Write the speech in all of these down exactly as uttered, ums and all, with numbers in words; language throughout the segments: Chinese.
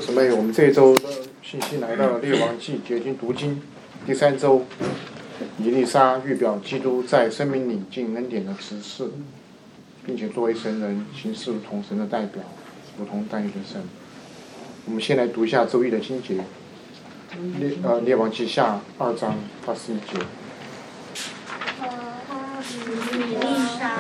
姊妹，我们这一周的信息来到了列王纪解经读经第三周，以利沙预表基督在生命里尽恩典的职事，并且作为神人行事如同神的代表，如同单一的神。我们先来读一下周一的经节，列呃列王纪下二章二十一节。 以利沙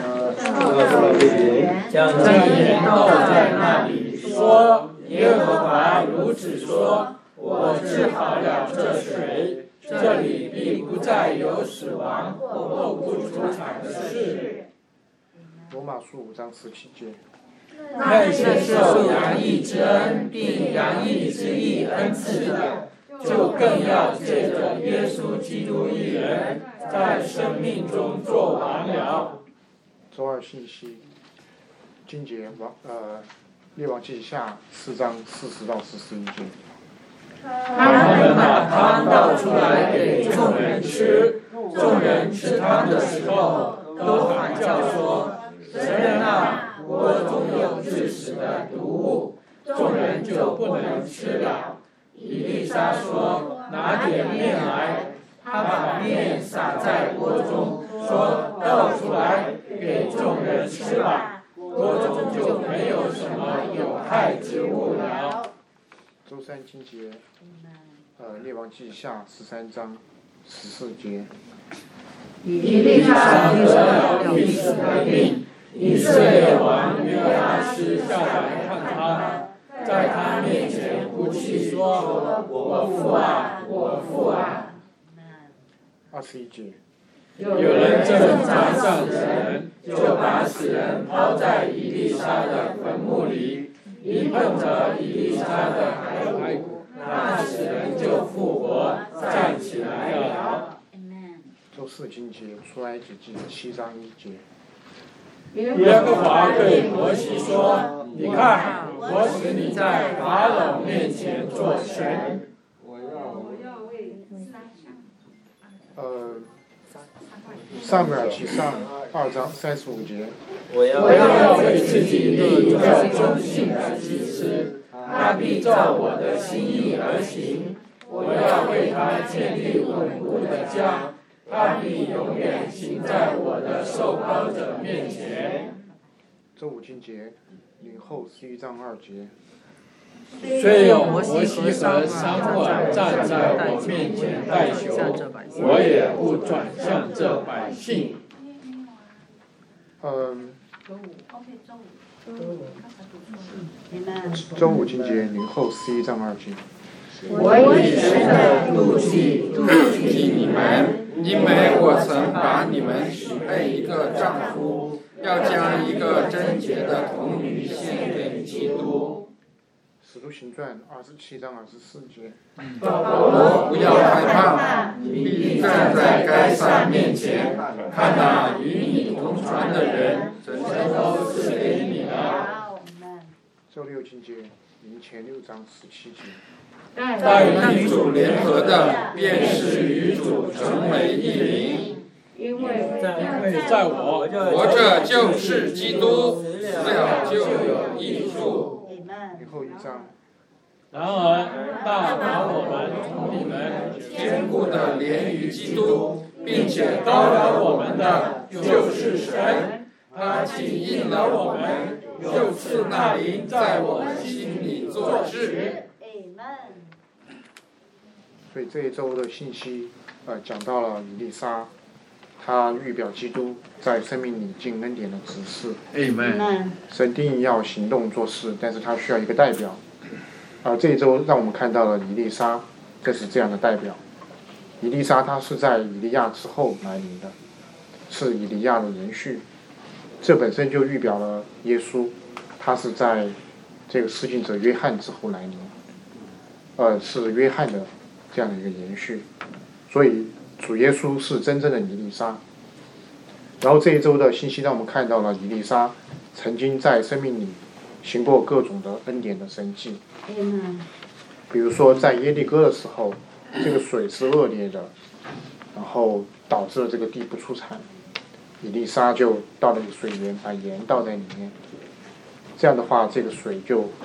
将言倒在那里，说：耶和华如此说，我治好了这水，这里必不再有死亡或剖不出产的事。 罗马书五章十七节。 那些受洋溢之恩并洋溢之义恩赐的，就更要借着耶稣基督一人，在生命中做王了。 周二信息，经节王呃列王记下四章四十到四十一节。 他们把汤倒出来给众人吃，众人吃汤的时候，都喊叫说：神人啊，锅中有致死的毒物，众人就不能吃了。以利沙说：拿点面来。他把面撒在锅中，说：倒出来给众人吃吧，锅中就没有什么有害之物了。 周三经节，呃，列王记下十三章十四节。 以利沙得了必死的病，以色列王约阿施下来看他，在他面前哭泣说：我父啊，我父啊。 二十一节。 有人正扎上人，就把死人抛在以利沙的坟墓里，一碰着以利沙的骸骨，那死人就复活，站起来了。 周四经节，出埃及记七章一节。 耶和华对摩西说：你看，我使你在法老面前做神。 呃，撒母耳记上二章三十五节。 我要为自己立一个忠信的祭司，他必照我的心意而行。我要为他建立稳固的家，他必永远行在我的受膏者面前。 周五经节，领后十一章二节。 虽有摩西和撒母耳站在我面前代求，我也不转向这百姓。 嗯。周五经节，领后十一章二节。 我以神的怒气怒气你们，因为我曾把你们许配一个丈夫，要将一个贞洁的童女献给基督。 使徒行传二十七章二十四节。 保罗，不要害怕，你必站在该撒面前，看那与你同船的人，这都是给你的。 周六经节，领前六章十七节。 但与主联合的，便是与主成为一灵。因为在我活着就是基督，死了就有益处。 领后一章。 然而，大把我们从你们坚固的连于基督，并且高了我们的，就是神。他请应了我们，又赐那灵在我们心里做事。 所以这一周的信息，呃，讲到了以利沙，他预表基督在生命里尽恩典的指示。 Amen。 神定义要行动做事，但是他需要一个代表。而、呃、这一周让我们看到了以利沙，这是这样的代表。以利沙他是在以利亚之后来临的，是以利亚的延续。这本身就预表了耶稣，他是在这个施浸者约翰之后来临，呃，是约翰的这样的一个延续。所以主耶稣是真正的以利沙。然后这一周的信息让我们看到了以利沙曾经在生命里行过各种的恩典的神迹。比如说在耶利哥的时候，这个水是恶劣的，然后导致了这个地不出产，以利沙就到了水源，把盐倒在里面，这样的话这个水就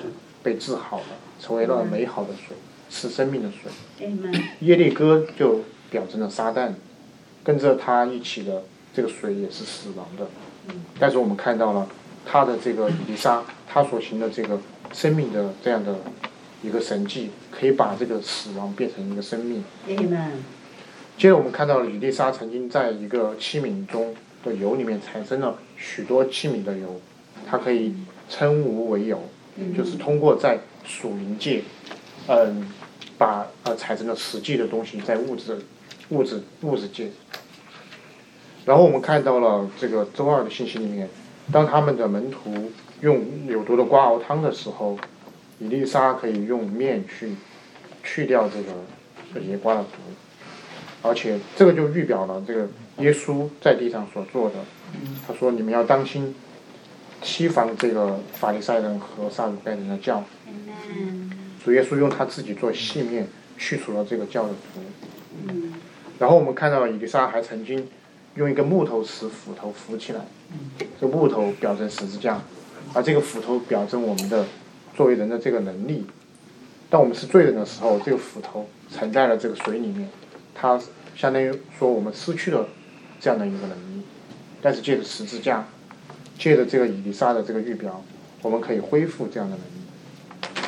被治好了，成为了美好的水，是生命的水。耶利哥就表征了撒旦，跟着他一起的这个水也是死亡的。但是我们看到了他的这个以利沙，他所行的这个生命的这样的一个神迹，可以把这个死亡变成一个生命。接着我们看到了以利沙曾经在一个器皿中的油里面产生了许多器皿的油，它可以称无为有，就是通过在属灵界，嗯，把呃产生了实际的东西在物质物质物质界。然后我们看到了这个周二的信息里面，当他们的门徒用有毒的瓜熬汤的时候，以利沙可以用面去去掉这个野瓜的毒，而且这个就预表了这个耶稣在地上所做的。他说：“你们要当心，提防这个法利赛人和撒鲁该人的教。”主耶稣用他自己做细面去除了这个教的毒。然后我们看到以利沙还曾经用一个木头使斧头浮起来，这个木头表征十字架，而这个斧头表征我们的作为人的这个能力。当我们是罪人的时候，这个斧头沉在了这个水里面，它相当于说我们失去了这样的一个能力。但是借着十字架，借着这个以利沙的这个预表，我们可以恢复这样的能力。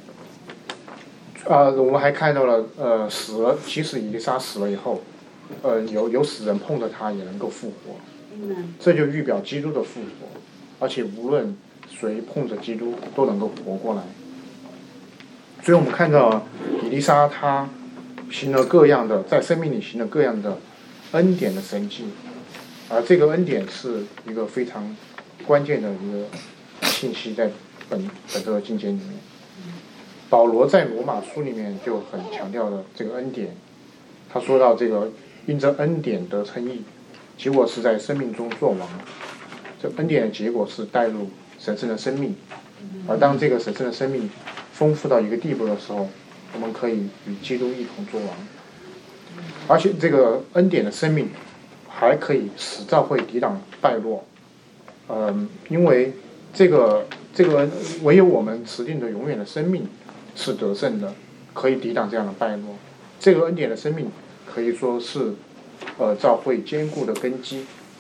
呃，我们还看到了，呃，死了，即使以利沙死了以后，呃，有有死人碰着他也能够复活，这就预表基督的复活，而且无论谁碰着基督都能够活过来。所以我们看到以利沙他行了各样的在生命里行了各样的恩典的神迹，而这个恩典是一个非常关键的一个信息在本本这个经节里面。保罗在罗马书里面就很强调了这个恩典，他说到这个因着恩典得称义，结果是在生命中作王，这恩典的结果是带入神圣的生命，而当这个神圣的生命丰富到一个地步的时候，我们可以与基督一同作王。而且这个恩典的生命还可以使教会抵挡败落，嗯，因为这个这个唯有我们持定的永远的生命是得胜的，可以抵挡这样的败落。这个恩典的生命可以说是呃教会坚固的根基。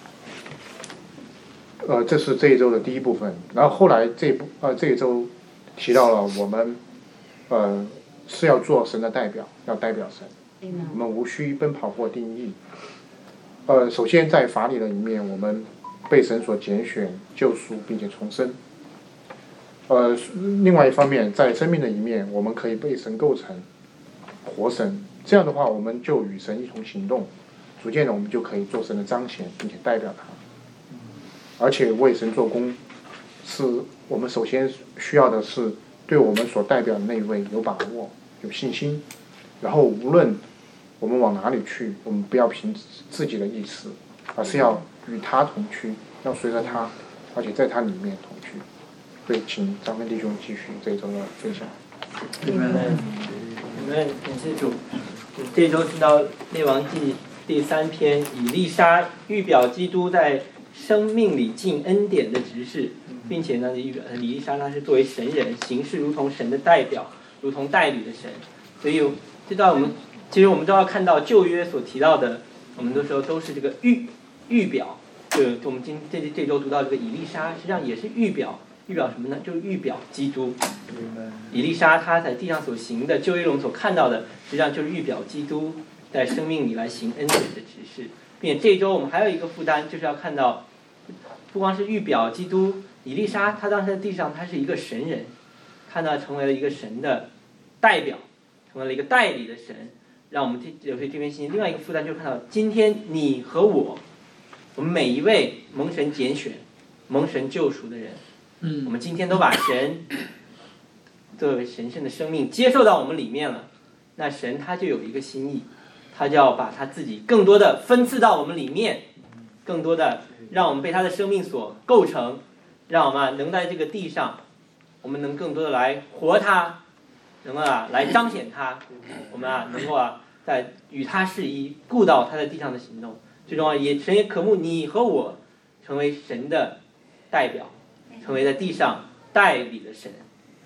呃，这是这一周的第一部分。然后后来这部呃这一周提到了我们呃是要做神的代表，要代表神，我们无需奔跑或定义。呃，首先在法理的一面，我们被神所拣选、救赎并且重生。呃，另外一方面，在生命的一面，我们可以被神构成活神。这样的话，我们就与神一同行动，逐渐的，我们就可以做神的彰显，并且代表他。而且为神做工，是我们首先需要的是对我们所代表的那一位有把握、有信心。然后，无论我们往哪里去，我们不要凭自己的意思，而是要与他同去，要随着他，而且在他里面同去。所以，请张分弟兄继续这一周的分享。 你们，你们感谢主。这周听到《列王记》第三篇，以利沙预表基督在生命里尽恩典的执事，并且呢，以利沙他是作为神人，行事如同神的代表，如同代理的神。所以，这段我们其实我们都要看到旧约所提到的，我们的时候都是这个预预表。就我们今这这周读到这个以利沙，实际上也是预表。预表什么呢？就是预表基督。以利沙他在地上所行的，旧约中所看到的，实际上就是预表基督在生命里来行恩典的指示。并且这一周我们还有一个负担，就是要看到，不光是预表基督，以利沙他当时在地上他是一个神人，他呢成为了一个神的代表，成为了一个代理的神。让我们这有些这边信息，另外一个负担就是看到，今天你和我，我们每一位蒙神拣选、蒙神救赎的人。嗯，我们今天都把神作为神圣的生命接受到我们里面了，那神他就有一个心意，他就要把他自己更多的分赐到我们里面，更多的让我们被他的生命所构成，让我们能在这个地上，我们能更多的来活他，能够啊来彰显他，我们啊能够啊在与他适宜，顾到他在地上的行动。最重要也神也渴慕你和我成为神的代表，成为在地上代理的神。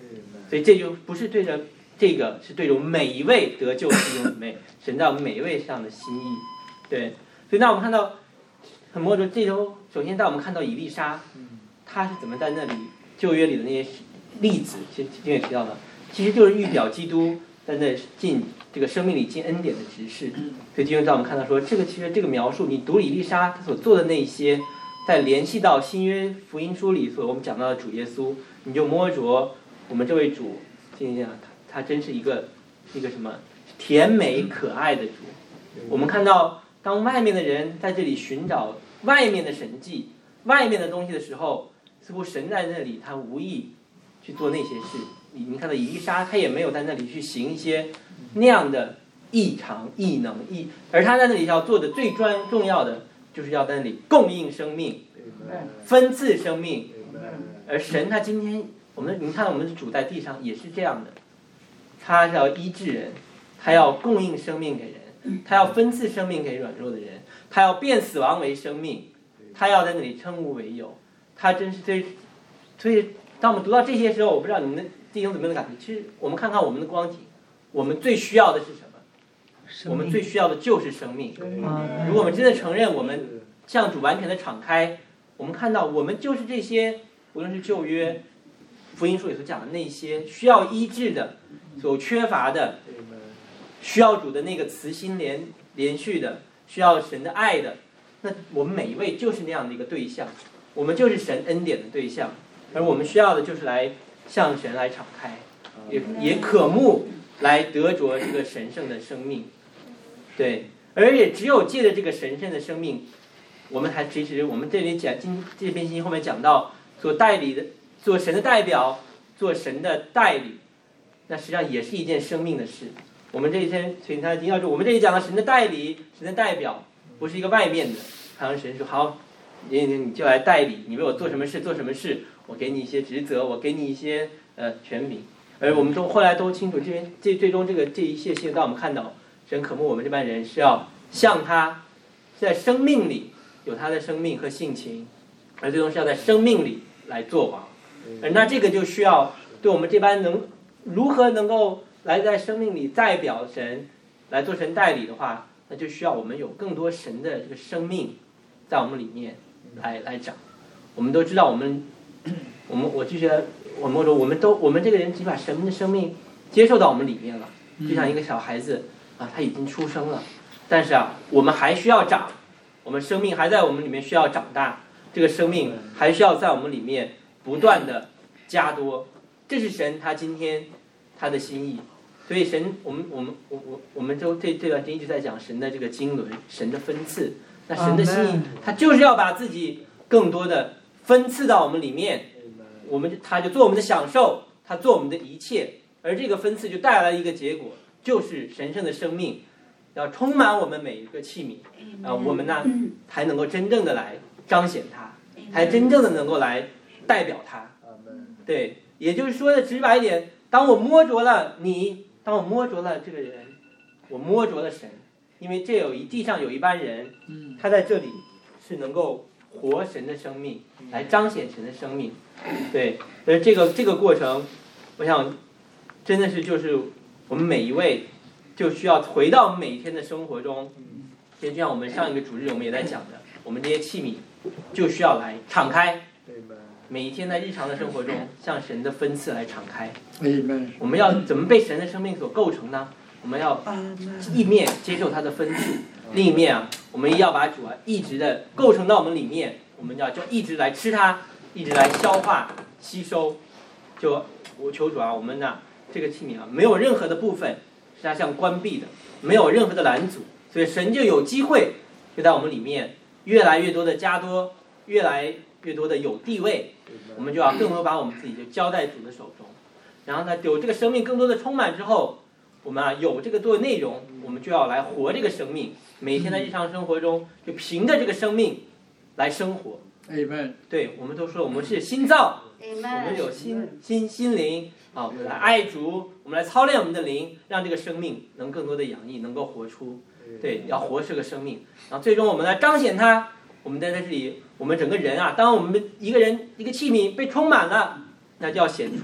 所以这就不是对着这个，是对着每一位得救的弟兄姊妹，神在我们每一位上的心意。对，所以那我们看到很摸着这周，首先带我们看到以利沙，他是怎么在那里旧约里的那些例子，其实今天也提到了，其实就是预表基督在那进这个生命里进恩典的执事。所以今天让我们看到说，这个其实这个描述，你读以利沙他所做的那些，再联系到新约福音书里所我们讲到的主耶稣，你就摸着我们这位主，今天他他真是一个一个什么甜美可爱的主。我们看到当外面的人在这里寻找外面的神迹、外面的东西的时候，似乎神在那里他无意去做那些事。你你看到以利沙，他也没有在那里去行一些那样的异常异能异，而他在那里要做的最专重要的，就是要在那里供应生命，分赐生命。而神他今天，我们你看我们的主在地上也是这样的，他要医治人，他要供应生命给人，他要分赐生命给软弱的人，他要变死亡为生命，他要在那里称无为有。他真是最，所以当我们读到这些时候，我不知道你们的弟兄姊妹的感觉。其实我们看看我们的光景，我们最需要的是什么？我们最需要的就是生命。如果我们真的承认我们向主完全的敞开，我们看到我们就是这些，无论是旧约福音书里所讲的那些需要医治的、所缺乏的、需要主的那个慈心连连续的、需要神的爱的，那我们每一位就是那样的一个对象，我们就是神恩典的对象，而我们需要的就是来向神来敞开，也也渴慕来得着这个神圣的生命。对，而且只有借着这个神圣的生命，我们还其实我们这里讲今这篇信息后面讲到所代理的，做神的代表，做神的代理，那实际上也是一件生命的事。我们这一天，所以他一定要说，我们这里讲的神的代理、神的代表，不是一个外面的，好像神说好，你你就来代理，你为我做什么事做什么事，我给你一些职责，我给你一些呃权柄。而我们都后来都清楚，这边这最终这个这一切信道，我们看到神渴慕我们这班人是要像他，在生命里有他的生命和性情，而最终是要在生命里来做王。而那这个就需要对我们这班能如何能够来在生命里代表神，来做神代理的话，那就需要我们有更多神的这个生命在我们里面来来长。我们都知道，我们我们我就觉得我们说我们都我们这个人已经把神的生命接受到我们里面了，就像一个小孩子啊，他已经出生了，但是啊，我们还需要长，我们生命还在我们里面需要长大，这个生命还需要在我们里面不断的加多，这是神他今天他的心意。所以神，我们我们我我我们都这这段时间一直在讲神的这个经纶，神的分赐。那神的心意，他就是要把自己更多的分赐到我们里面，我们他就做我们的享受，他做我们的一切，而这个分赐就带来一个结果，就是神圣的生命要充满我们每一个器皿啊，我们呢才能够真正的来彰显它，才真正的能够来代表它。对，也就是说的直白一点，当我摸着了你，当我摸着了这个人，我摸着了神，因为这有一地上有一班人，他在这里是能够活神的生命，来彰显神的生命。对，所以这个这个过程，我想真的是就是我们每一位就需要回到每天的生活中，就像我们上一个主日我们也在讲的，我们这些器皿就需要来敞开，每一天在日常的生活中向神的分赐来敞开。我们要怎么被神的生命所构成呢？我们要一面接受他的分赐，另一面啊，我们要把主啊一直的构成到我们里面，我们要就一直来吃它，一直来消化吸收。就我求主啊，我们呢这个器皿啊，没有任何的部分是它像关闭的，没有任何的拦阻，所以神就有机会就在我们里面越来越多的加多，越来越多的有地位，我们就要更多把我们自己就交在主的手中。然后呢，有这个生命更多的充满之后，我们啊有这个多的内容，我们就要来活这个生命。每天在日常生活中，就凭着这个生命来生活。 Amen。 对，我们都说我们是新造，我们有心心心灵啊，我们来爱主，我们来操练我们的灵，让这个生命能更多的洋溢，能够活出。对，要活这个生命，然后最终我们来彰显它。我们在这里，我们整个人啊，当我们一个人一个器皿被充满了，那就要显出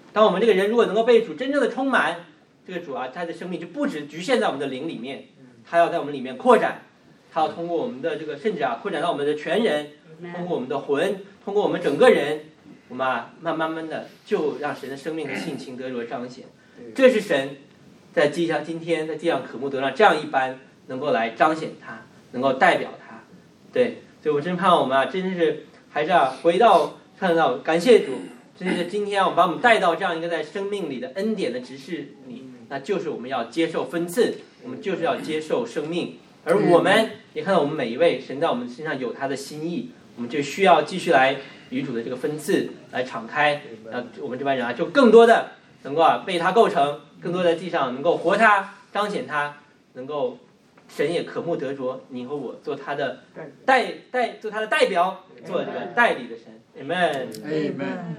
当我们这个人如果能够被主真正的充满，这个主啊，他的生命就不只局限在我们的灵里面，他要在我们里面扩展，他要通过我们的这个，甚至啊，扩展到我们的全人，通过我们的魂，通过我们整个人，我们啊，慢慢慢的就让神的生命和性情得着彰显。这是神在地上今天在地上渴慕得让这样一般能够来彰显他，能够代表他。对，所以我真盼望我们啊，真是还是啊，回到看到感谢主，真是今天啊，把我们带到这样一个在生命里的恩典的执事里，那就是我们要接受分赐，我们就是要接受生命。而我们也看到我们每一位神在我们身上有他的心意，我们就需要继续来与主的这个分赐来敞开，呃，我们这班人啊，就更多的能够啊被他构成，更多在地上能够活他，彰显他，能够神也渴慕得着你和我做他的代代做他的代表，做这个代理的神。 Amen Amen。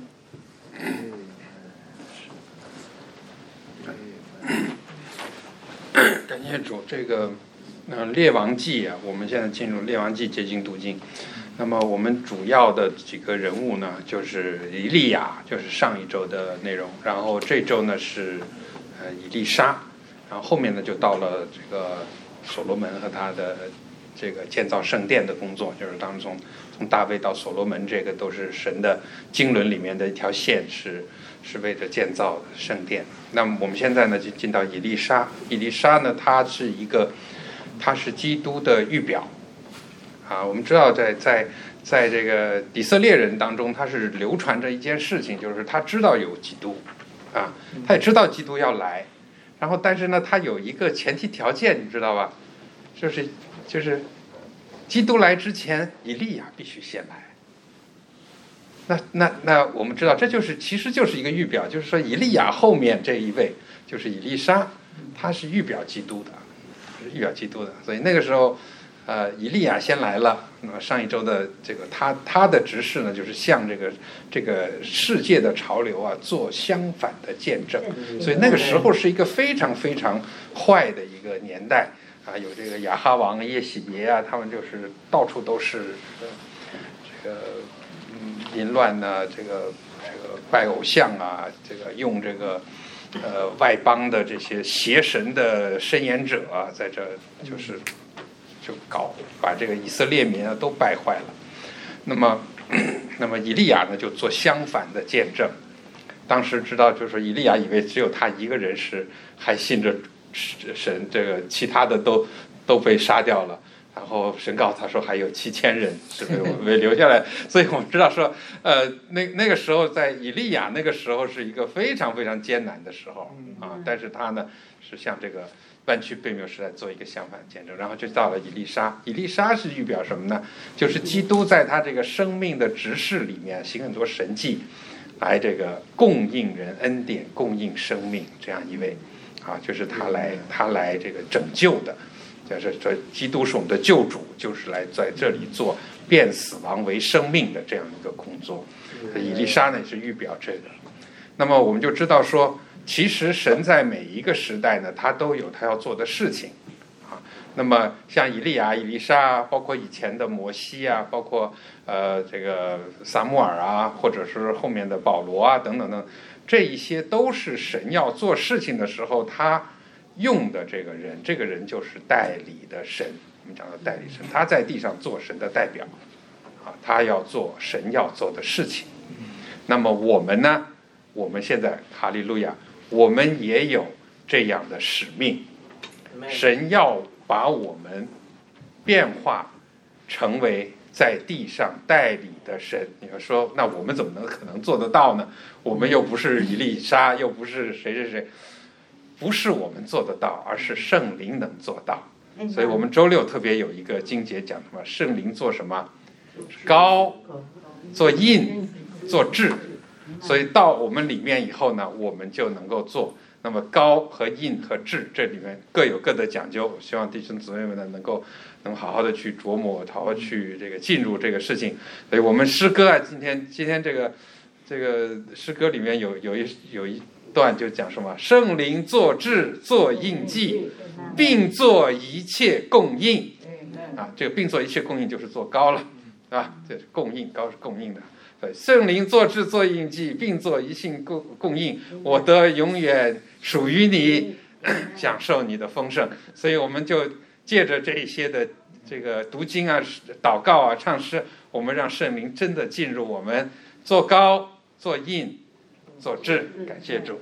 感谢主，这个嗯、呃《列王记》啊，我们现在进入《列王记》结晶读经。那么我们主要的几个人物呢，就是以利亚，就是上一周的内容。然后这周呢是呃以利沙，然后后面呢就到了这个所罗门和他的这个建造圣殿的工作，就是当中从大卫到所罗门，这个都是神的经纶里面的一条线，是是为着建造圣殿。那么我们现在呢就进到以利沙，以利沙呢，他是一个，他是基督的预表啊。我们知道在在在这个以色列人当中，他是流传着一件事情，就是他知道有基督啊，他也知道基督要来，然后但是呢，他有一个前提条件，你知道吧？就是就是基督来之前，以利亚必须先来。那那那我们知道，这就是其实就是一个预表，就是说以利亚后面这一位就是以利沙，他是预表基督的，是预表基督的。所以那个时候，呃，以利亚先来了。那么上一周的这个他他的执事呢，就是向这个这个世界的潮流啊做相反的见证。所以那个时候是一个非常非常坏的一个年代啊，有这个亚哈王、耶洗别啊，他们就是到处都是这个。嗯，淫乱呢，这个这个拜偶像啊，这个用这个呃外邦的这些邪神的申言者啊，在这就是就搞把这个以色列民啊都败坏了。那么那么以利亚呢就做相反的见证。当时知道就是说以利亚以为只有他一个人是还信着神，这个其他的都都被杀掉了。然后神告诉他说还有七千人是被我被留下来，所以我们知道说，呃，那那个时候在以利亚那个时候是一个非常非常艰难的时候啊，但是他呢是向这个弯曲悖谬时代做一个相反见证，然后就到了以利沙。以利沙是预表什么呢？就是基督在他这个生命的执事里面行很多神迹，来这个供应人恩典，供应生命这样一位啊，就是他来他来这个拯救的。就是说，基督是我们的救主，就是来在这里做变死亡为生命的这样一个工作。以利沙呢是预表这个。那么我们就知道说，其实神在每一个时代呢，他都有他要做的事情啊。那么像以利亚、以利沙，包括以前的摩西啊，包括呃这个撒母耳啊，或者是后面的保罗啊等等等，这一些都是神要做事情的时候他用的这个人，这个人就是代理的神。我们讲到代理神，他在地上做神的代表啊，他要做神要做的事情。那么我们呢，我们现在哈利路亚，我们也有这样的使命，神要把我们变化成为在地上代理的神。你要说那我们怎么能可能做得到呢？我们又不是以利沙，又不是谁谁谁，不是我们做得到，而是圣灵能做到。所以我们周六特别有一个经节讲什么？圣灵做什么？膏，做印，做质。所以到我们里面以后呢，我们就能够做。那么膏和印和质这里面各有各的讲究，我希望弟兄姊妹们呢能够能好好的去琢磨，好好去这个进入这个事情。所以我们诗歌啊，今天今天这个这个诗歌里面有有一有一段就讲什么？圣灵做质，做印记，并做一切供应啊。这个并做一切供应就是做膏了啊，这是供应，膏是供应的。 圣灵做制作印记，并做一性供供应，我得永远属于你，享受你的丰盛。所以我们就借着这一些的这个读经啊、祷告啊、唱诗，我们让圣灵真的进入我们，做膏、做印、做制。感谢主。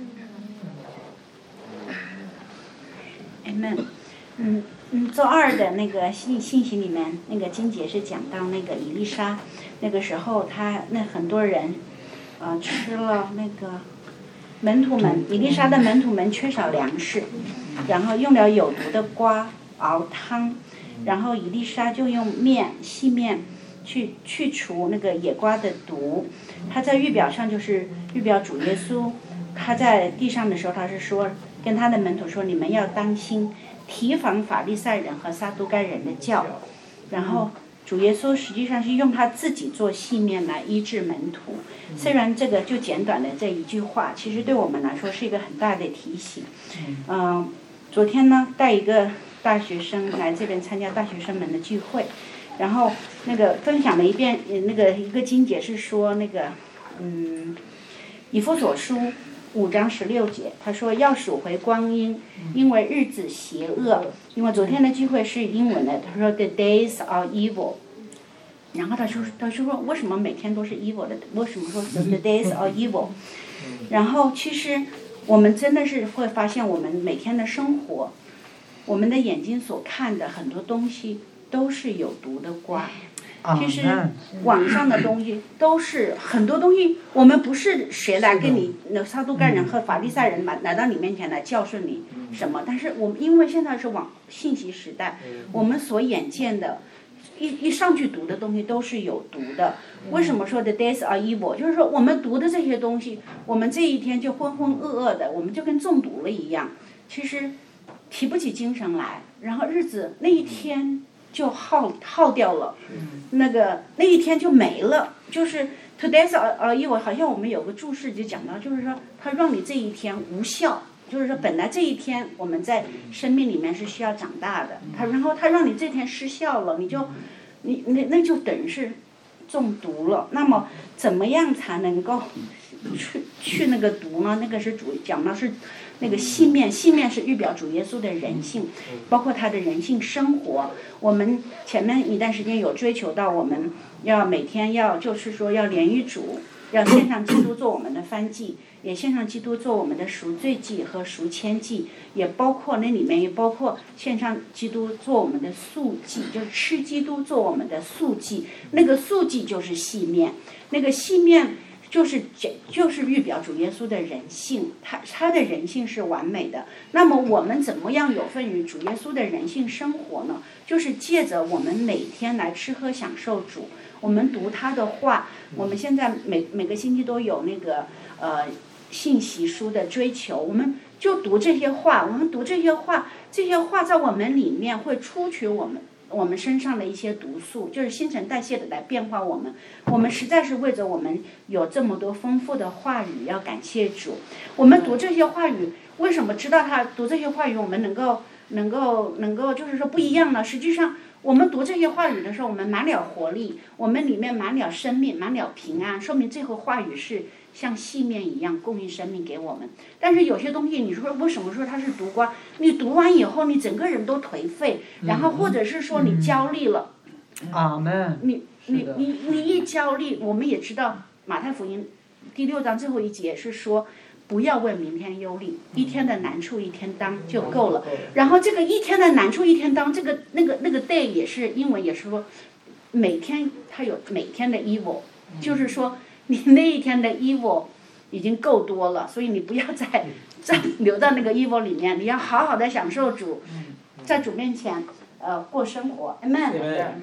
Amen。嗯嗯，周二的那个信信息里面，那个金姐是讲到那个以利沙，那个时候他那很多人，呃，吃了那个门徒们，以利沙的门徒们缺少粮食，然后用了有毒的瓜熬汤，然后以利沙就用面细面去去除那个野瓜的毒。他在预表上就是预表主耶稣，他在地上的时候他是说跟他的门徒说，你们要当心提防法利赛人和撒都该人的教。然后主耶稣实际上是用他自己做细面来医治门徒。虽然这个就简短的这一句话，其实对我们来说是一个很大的提醒。嗯、呃，昨天呢带一个大学生来这边参加大学生们的聚会，然后那个分享了一遍，那个一个经节是说那个嗯以弗所书五章十六节，他说要赎回光阴，因为日子邪恶。因为昨天的聚会是英文的，他说 the days are evil。然后他说他说为什么每天都是 evil 的？为什么说 the days are evil？ 然后其实我们真的是会发现，我们每天的生活，我们的眼睛所看的很多东西都是有毒的瓜。其实网上的东西都是很多东西，我们不是谁来跟你那撒都该人和法利赛人来来到你面前来教训你什么，但是我们因为现在是网信息时代，我们所眼见的一一上去读的东西都是有毒的。为什么说 the days are evil？ 就是说我们读的这些东西，我们这一天就浑浑噩噩的，我们就跟中毒了一样，其实提不起精神来，然后日子那一天就耗耗掉了，那个那一天就没了。就是 today's are evil， 好像我们有个注释就讲到，就是说它让你这一天无效，就是说本来这一天我们在生命里面是需要长大的，它然后它让你这天失效了，你就你那那就等于是中毒了。那么怎么样才能够去去那个毒呢？那个是主讲到是那个细面，细面是预表主耶稣的人性，包括他的人性生活。我们前面一段时间有追求到，我们要每天要就是说要连于主，要献上基督做我们的燔祭，也献上基督做我们的赎罪祭和赎愆祭，也包括那里面也包括献上基督做我们的素祭，就是吃基督做我们的素祭。那个素祭就是细面，那个细面就是就是预表主耶稣的人性，他他的人性是完美的。那么我们怎么样有份于主耶稣的人性生活呢？就是借着我们每天来吃喝享受主，我们读他的话。我们现在每每个星期都有那个呃信息书的追求，我们就读这些话，我们读这些话，这些话在我们里面会出取我们我们身上的一些毒素，就是新陈代谢的来变化我们。我们实在是为着我们有这么多丰富的话语要感谢主。我们读这些话语，为什么知道他读这些话语我们能够能够能够就是说不一样呢？实际上我们读这些话语的时候，我们满了活力，我们里面满了生命，满了平安，说明这个话语是像细面一样供应生命给我们。但是有些东西你说为什么说它是毒瓜？你读完以后你整个人都颓废，然后或者是说你焦虑了。 阿门。 你你你你一焦虑，我们也知道马太福音第六章最后一节是说，不要为明天忧虑，一天的难处一天当就够了。然后这个一天的难处一天当，这个那个那个 day 也是英文也是说，每天它有每天的 evil， 就是说你那一天的 evil 已经够多了，所以你不要再再留在那个 evil 里面，你要好好的享受主，在主面前呃过生活。Amen。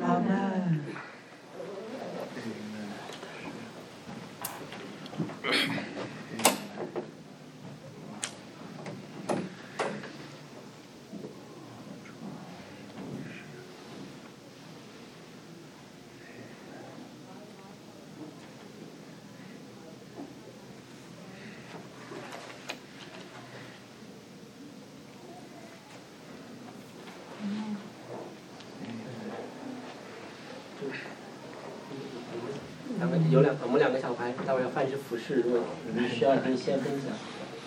Amen。 他们有两我们两个小孩，待会儿要饭是服饰，如果需要可以先分享。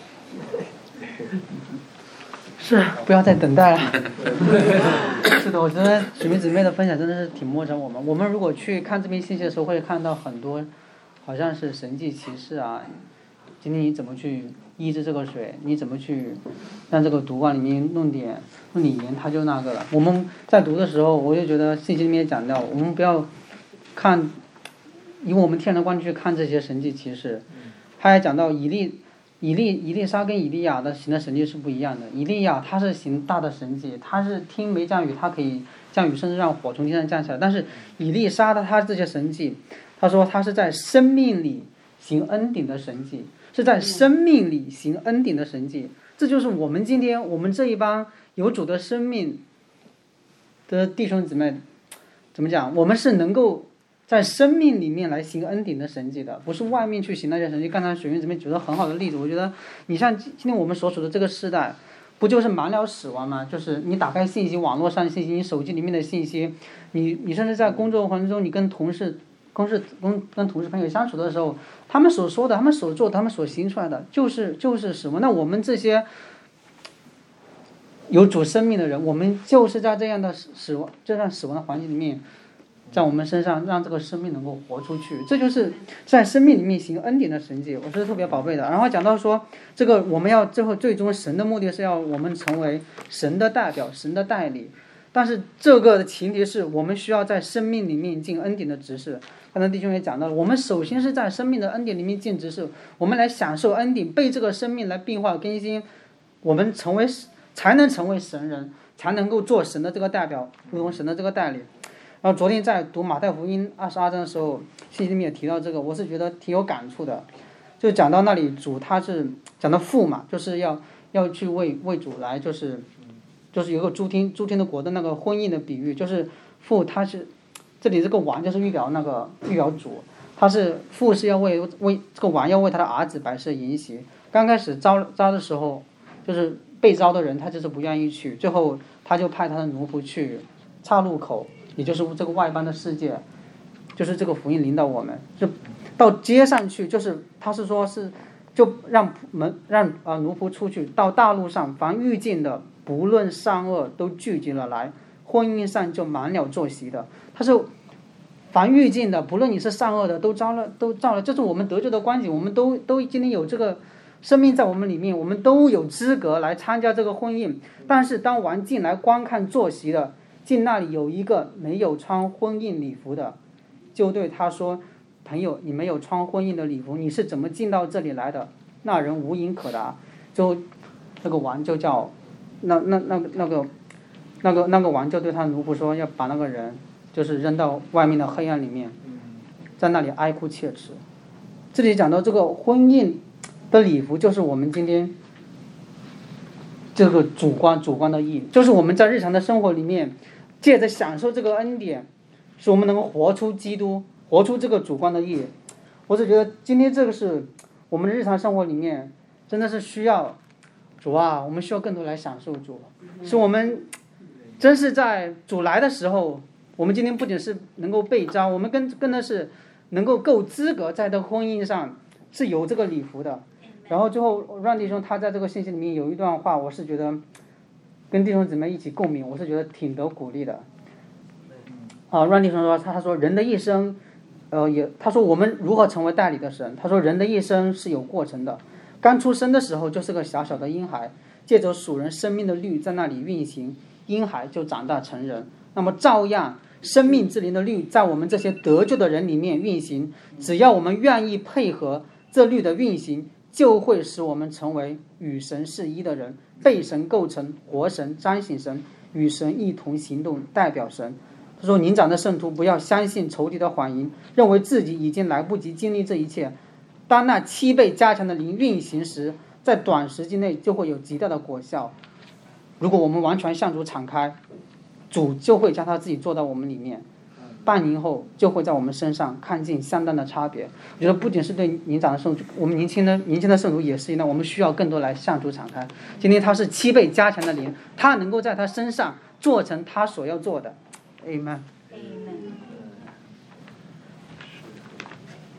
是，不要再等待了。是的，我觉得水明姊妹的分享真的是挺摸着我们。我们如果去看这篇信息的时候，会看到很多，好像是神迹奇事啊。今天你怎么去医治这个水？你怎么去让这个毒管里面弄点弄点盐，它就那个了。我们在读的时候，我就觉得信息里面讲到，我们不要看以我们天然的观去看这些神迹奇事。他还讲到以利。以利以利沙跟以利亚的行的神迹是不一样的。以利亚他是行大的神迹，他是听没降雨，他可以降雨，甚至让火从天上降下来。但是以利沙的他这些神迹，他说他是在生命里行恩典的神迹，是在生命里行恩典的神迹。这就是我们今天我们这一帮有主的生命的弟兄姊妹，怎么讲？我们是能够在生命里面来行恩典的神迹的，不是外面去行那些神迹。刚才水云这边举了很好的例子，我觉得你像今天我们所处的这个时代，不就是满了死亡吗？就是你打开信息，网络上的信息，你手机里面的信息，你你甚至在工作环境中，你跟同事、公事、跟跟同事朋友相处的时候，他们所说的、他们所做的、他们所行出来的，就是就是什么？那我们这些有主生命的人，我们就是在这样的死亡、这样死亡的环境里面。在我们身上让这个生命能够活出去，这就是在生命里面行恩典的神迹，我是特别宝贝的。然后讲到说，这个我们要最后最终神的目的是要我们成为神的代表、神的代理，但是这个的前提是我们需要在生命里面尽恩典的职事。刚才弟兄也讲到了，我们首先是在生命的恩典里面尽职事，我们来享受恩典，被这个生命来变化更新，我们成为才能成为神人，才能够做神的这个代表，如同神的这个代理。然后昨天在读马太福音二十二章的时候，信息里面也提到这个，我是觉得挺有感触的。就讲到那里主他是讲到父嘛，就是要要去为为主来，就是就是有个诸天诸天的国的那个婚姻的比喻，就是父他是这里这个王就是预表那个预表主，他是父是要为为这个王要为他的儿子摆设筵席。刚开始招招的时候，就是被招的人他就是不愿意去，最后他就派他的奴仆去岔路口。也就是这个外邦的世界，就是这个福音领导我们，就到街上去，就是他是说是就让门让啊、呃、奴仆出去到大路上，凡遇见的不论善恶都聚集了来，婚姻上就满了坐席的。他说凡遇见的不论你是善恶的都招了都招了，这是我们得救的光景，我们都都今天有这个生命在我们里面，我们都有资格来参加这个婚姻。但是当王进来观看坐席的，进那里有一个没有穿婚姻礼服的，就对他说：“朋友，你没有穿婚姻的礼服，你是怎么进到这里来的？”那人无言可答。就那个王就叫那那那个那个那个那个王就对他奴仆说：“要把那个人就是扔到外面的黑暗里面，在那里哀哭切齿。”这里讲到这个婚姻的礼服，就是我们今天这个主观主观的意义，就是我们在日常的生活里面。借着享受这个恩典，使我们能够活出基督，活出这个主观的义。我是觉得今天这个是我们日常生活里面真的是需要主啊，我们需要更多来享受主，是我们真是在主来的时候，我们今天不仅是能够被招，我们更更的是能够够资格在这个婚姻上是有这个礼服的。然后最后让弟兄他在这个信息里面有一段话，我是觉得跟弟兄姊妹一起共鸣，我是觉得挺得鼓励的。啊，让弟兄说，他他说人的一生，呃，也他说我们如何成为代理的神？他说人的一生是有过程的，刚出生的时候就是个小小的婴孩，借着属人生命的律在那里运行，婴孩就长大成人。那么照样，生命之灵的律在我们这些得救的人里面运行，只要我们愿意配合这律的运行，就会使我们成为与神是一的人。被神构成，活神，彰显神，与神一同行动，代表神。他说：“年长的圣徒不要相信仇敌的谎言，认为自己已经来不及经历这一切。当那七倍加强的灵运行时，在短时间内就会有极大的果效。如果我们完全向主敞开，主就会将他自己做到我们里面。半年后就会在我们身上看见相当的差别。”我觉得不仅是对年长的圣徒，我们年轻的年轻的圣徒也是一样，我们需要更多来向主敞开。今天他是七倍加强的灵，他能够在他身上做成他所要做的。Amen。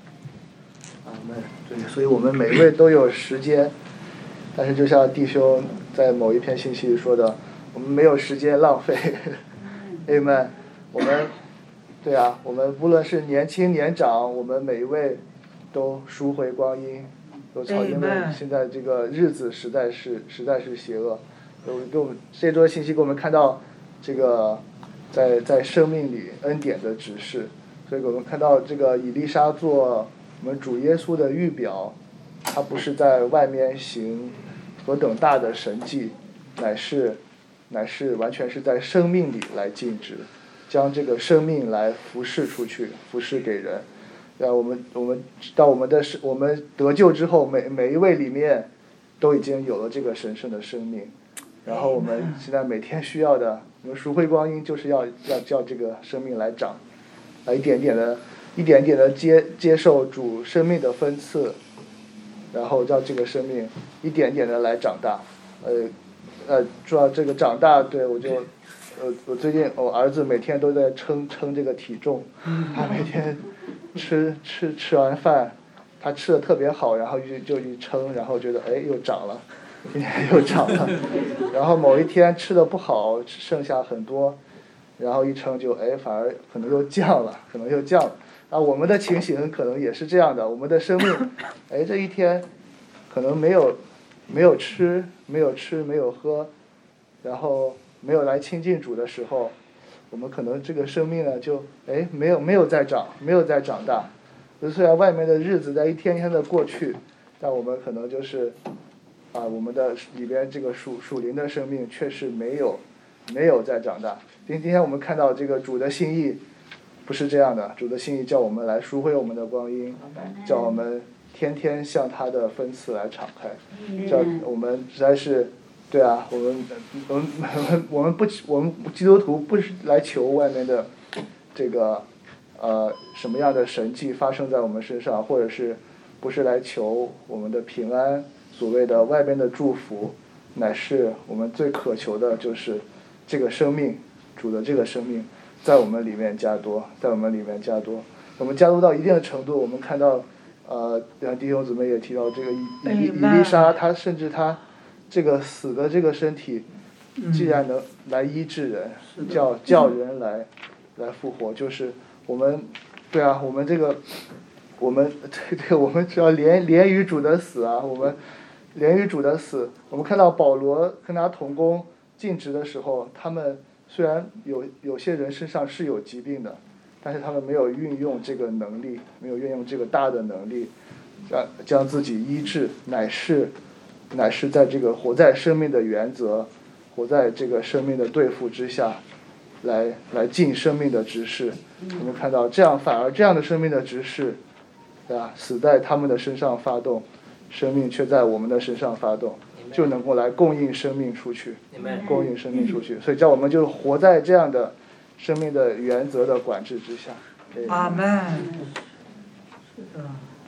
对，所以我们每一位都有时间，但是就像弟兄在某一篇信息里说的，我们没有时间浪费。Amen。我们，对啊，我们无论是年轻年长，我们每一位都赎回光阴，都操，因为现在这个日子实在是实在是邪恶。给我们这周信息给我们看到这个在在生命里恩典的指示，所以我们看到这个以利沙做我们主耶稣的预表，他不是在外面行何等大的神迹，乃是乃是完全是在生命里来尽职，将这个生命来服侍出去，服侍给人。让我们我们到我们的我们得救之后，每每一位里面都已经有了这个神圣的生命。然后我们现在每天需要的，我们赎回光阴就是要要叫这个生命来长，来一点点的、一点点的接接受主生命的分赐，然后让这个生命一点点的来长大。呃呃，主要这个长大，对我就呃我最近我儿子每天都在称称这个体重，他每天吃吃吃完饭，他吃的特别好，然后就就一称，然后觉得哎又长了。今天又长了，然后某一天吃的不好，剩下很多，然后一称就哎反而可能又降了，可能又降了。啊，我们的情形可能也是这样的，我们的生命，哎这一天可能没有没有吃没有吃没有喝，然后没有来亲近主的时候，我们可能这个生命呢就哎没有没有再长没有再长大。虽然外面的日子在一天一天的过去，但我们可能就是啊，我们的里边这个属属灵的生命确实没有没有在长大。今今天我们看到这个主的心意不是这样的，主的心意叫我们来赎回我们的光阴，叫我们天天向他的分赐来敞开，叫我们实在是对啊，我们我们我们不我们基督徒不是来求外面的这个呃什么样的神迹发生在我们身上，或者是不是来求我们的平安。所谓的外边的祝福，乃是我们最渴求的，就是这个生命，主的这个生命，在我们里面加多，在我们里面加多。我们加多到一定的程度，我们看到，呃，弟兄姊妹也提到这个以以以利沙，他甚至他这个死的这个身体，既然能来医治人，叫叫人来来复活，就是我们，对啊，我们这个，我们对对，我们只要连连于主的死啊，我们。连于主的死，我们看到保罗跟他同工尽职的时候，他们虽然有有些人身上是有疾病的，但是他们没有运用这个能力，没有运用这个大的能力，将将自己医治，乃是乃是在这个活在生命的原则，活在这个生命的对付之下，来来尽生命的职事。我们看到这样反而这样的生命的职事，对吧？死在他们的身上发动。生命却在我们的身上发动，就能够来供应生命出去，供应生命出去。所以叫我们就活在这样的生命的原则的管制之下。 阿门。是的。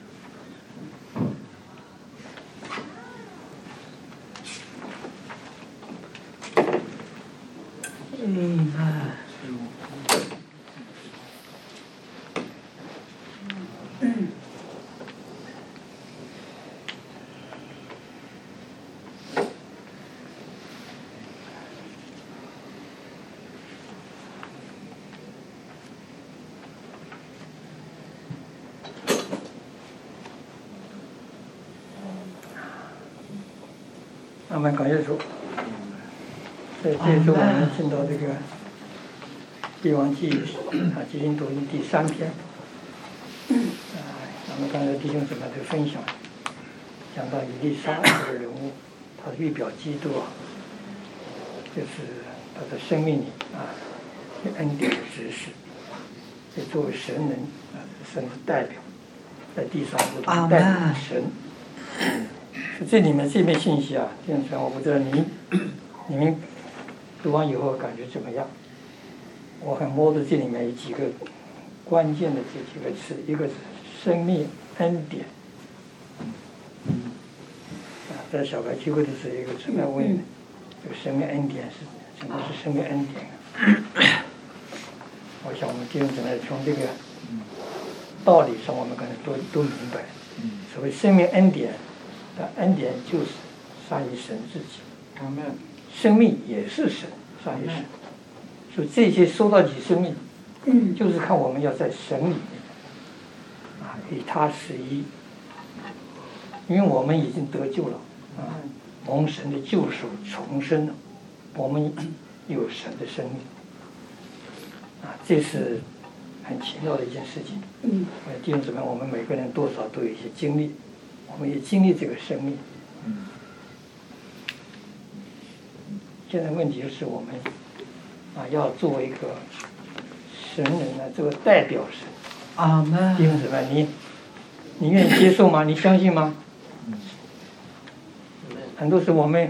嗯啊。嗯。阿门，感谢主。在这周我们进到这个《列王纪》啊，基经读经第三篇。啊，咱们刚才弟兄姊妹的分享，讲到以利沙这个人物，他的预表基督啊，就是他的生命里啊，恩典的指示，也作为神人啊，神的代表，在地上不断代表神。这里面这篇信息啊，弟兄姊妹，我不知道你你们读完以后感觉怎么样？我很摸着这里面有几个关键的这几个词，一个是生命恩典。啊，在小白聚会的时候，一个姊妹问，这个生命恩典是什么是生命恩典？我想我们弟兄姊妹从这个道理上，我们可能都都明白。 所谓生命恩典的恩典就是上于神自己，生命也是神上于神，所以这些收到几生命，就是看我们要在神里面啊，与他合一，因为我们已经得救了啊，蒙神的救赎重生了，我们有神的生命啊，这是很奇妙的一件事情。嗯，弟兄姊妹，我们每个人多少都有一些经历，我们也经历这个生命。嗯，现在问题就是我们啊，要作为一个神人呢，这个代表神。 阿门。 弟兄姊妹，你你愿意接受吗？你相信吗？很多时候我们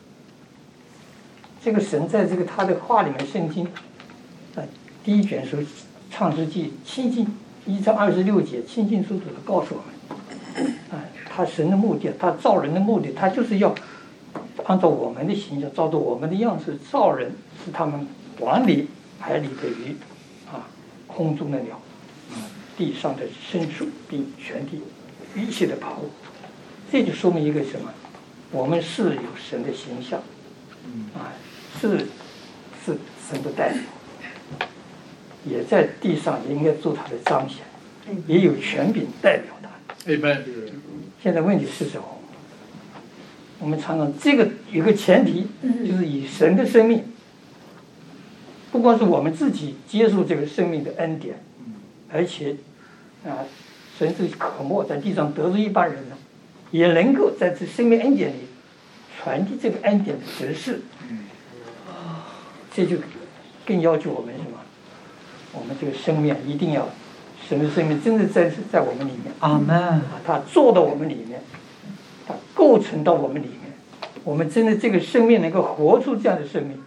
这个神在这个他的话里面，圣经啊第一卷书创世纪清清一章二十六节清清楚楚的告诉我们，啊，他神的目的，他造人的目的，他就是要按照我们的形象，照着我们的样式造人，使他们管理海里的鱼，啊，空中的鸟，啊，地上的牲畜，并全地一切的爬物。这就说明一个什么？我们是有神的形象，啊，是是神的代表，也在地上也应该做他的彰显，也有权柄代表他。现在问题是什么？我们常常这个有个前提，就是以神的生命，不光是我们自己接受这个生命的恩典，而且啊，神是可默在地上得罪一般人呢，也能够在这生命恩典里传递这个恩典的指示。这就更要求我们什么？我们这个生命一定要神的生命真的在在我们里面。 阿门。 啊，他做到我们里面，他构成到我们里面，我们真的这个生命能够活出这样的生命。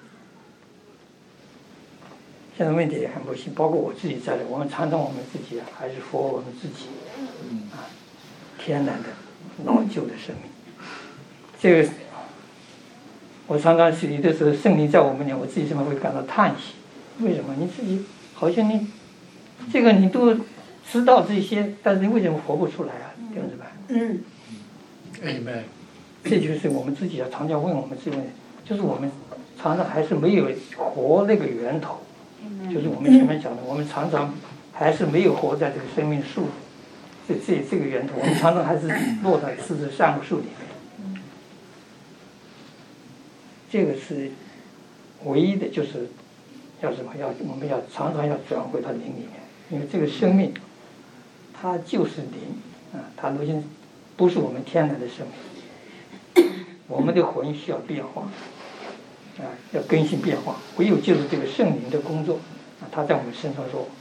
现在问题也很不幸，包括我自己在内，我们常常我们自己啊，还是活我们自己啊，天然的老旧的生命。这个我常常是有的时候圣灵在我们里，我自己怎么会感到叹息？为什么你自己好像你这个你都知道这些，但是你为什么活不出来啊？对不对？嗯。 Amen。 这就是我们自己要常常问我们自己问题，就是我们常常还是没有活那个源头，就是我们前面讲的，我们常常还是没有活在这个生命树这这这个源头，我们常常还是落在狮子橡树里面。这个是唯一的，就是要什么？要我们要常常要转回到灵里面，因为这个生命，它就是灵啊，它已经不是我们天然的生命。我们的魂需要变化，啊，要更新变化。唯有借助这个圣灵的工作，啊，它在我们身上做。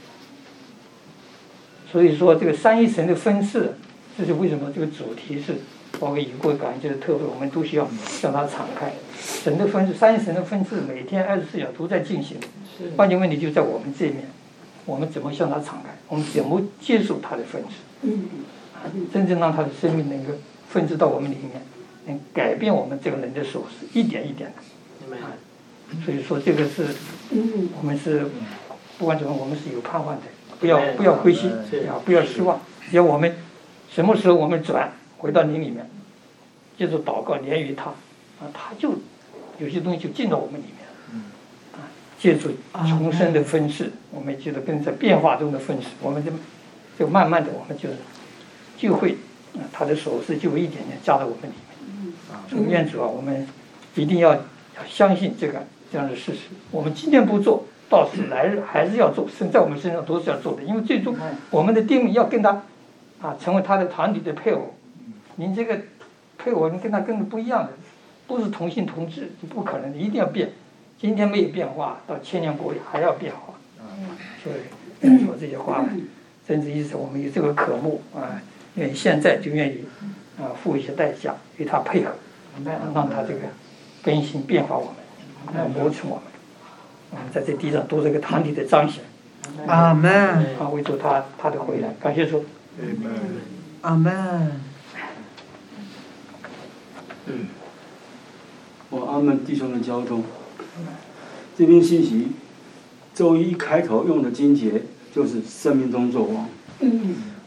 所以说，这个三一神的分赐，这是为什么这个主题是。包括以过感恩节的特会，我们都需要向他敞开。神的分赐，三一神的分赐，每天二十四小时都在进行。关键问题就在我们这面，我们怎么向他敞开？我们怎么接受他的分赐？啊，真正让他的生命能够分赐到我们里面，能改变我们这个人的手势，一点一点的。啊，所以说这个是，我们是不管怎么，我们是有盼望的，不要不要灰心，啊，不要失望。只要我们什么时候我们转。回到灵里面，借助祷告连于他，啊，他就有些东西就进到我们里面，啊，借助重生的分赐，我们觉得跟在变化中的分赐，我们就就慢慢的我们就就会，啊，他的手势就会一点点加到我们里面，啊，所以愿主啊，我们一定要要相信这个这样的事实，我们今天不做，到时来日还是要做，神在我们身上都是要做的，因为最终我们的定力要跟他，啊，成为他的团体的配偶。您这个配偶，你跟他根本不一样的，不是同性同志，不可能的，一定要变。今天没有变化，到千年国里还要变化。所以说这些话，真是意思我们有这个渴慕啊，愿意现在就愿意啊付一些代价与他配合，让他这个更新变化我们，啊磨成我们，我们在这地上多这个团体的彰显。 阿门。 啊，为主他他的回来，感谢主。 阿门。 嗯，我阿门弟兄的交通，这篇信息周一开头用的经节就是生命中作王。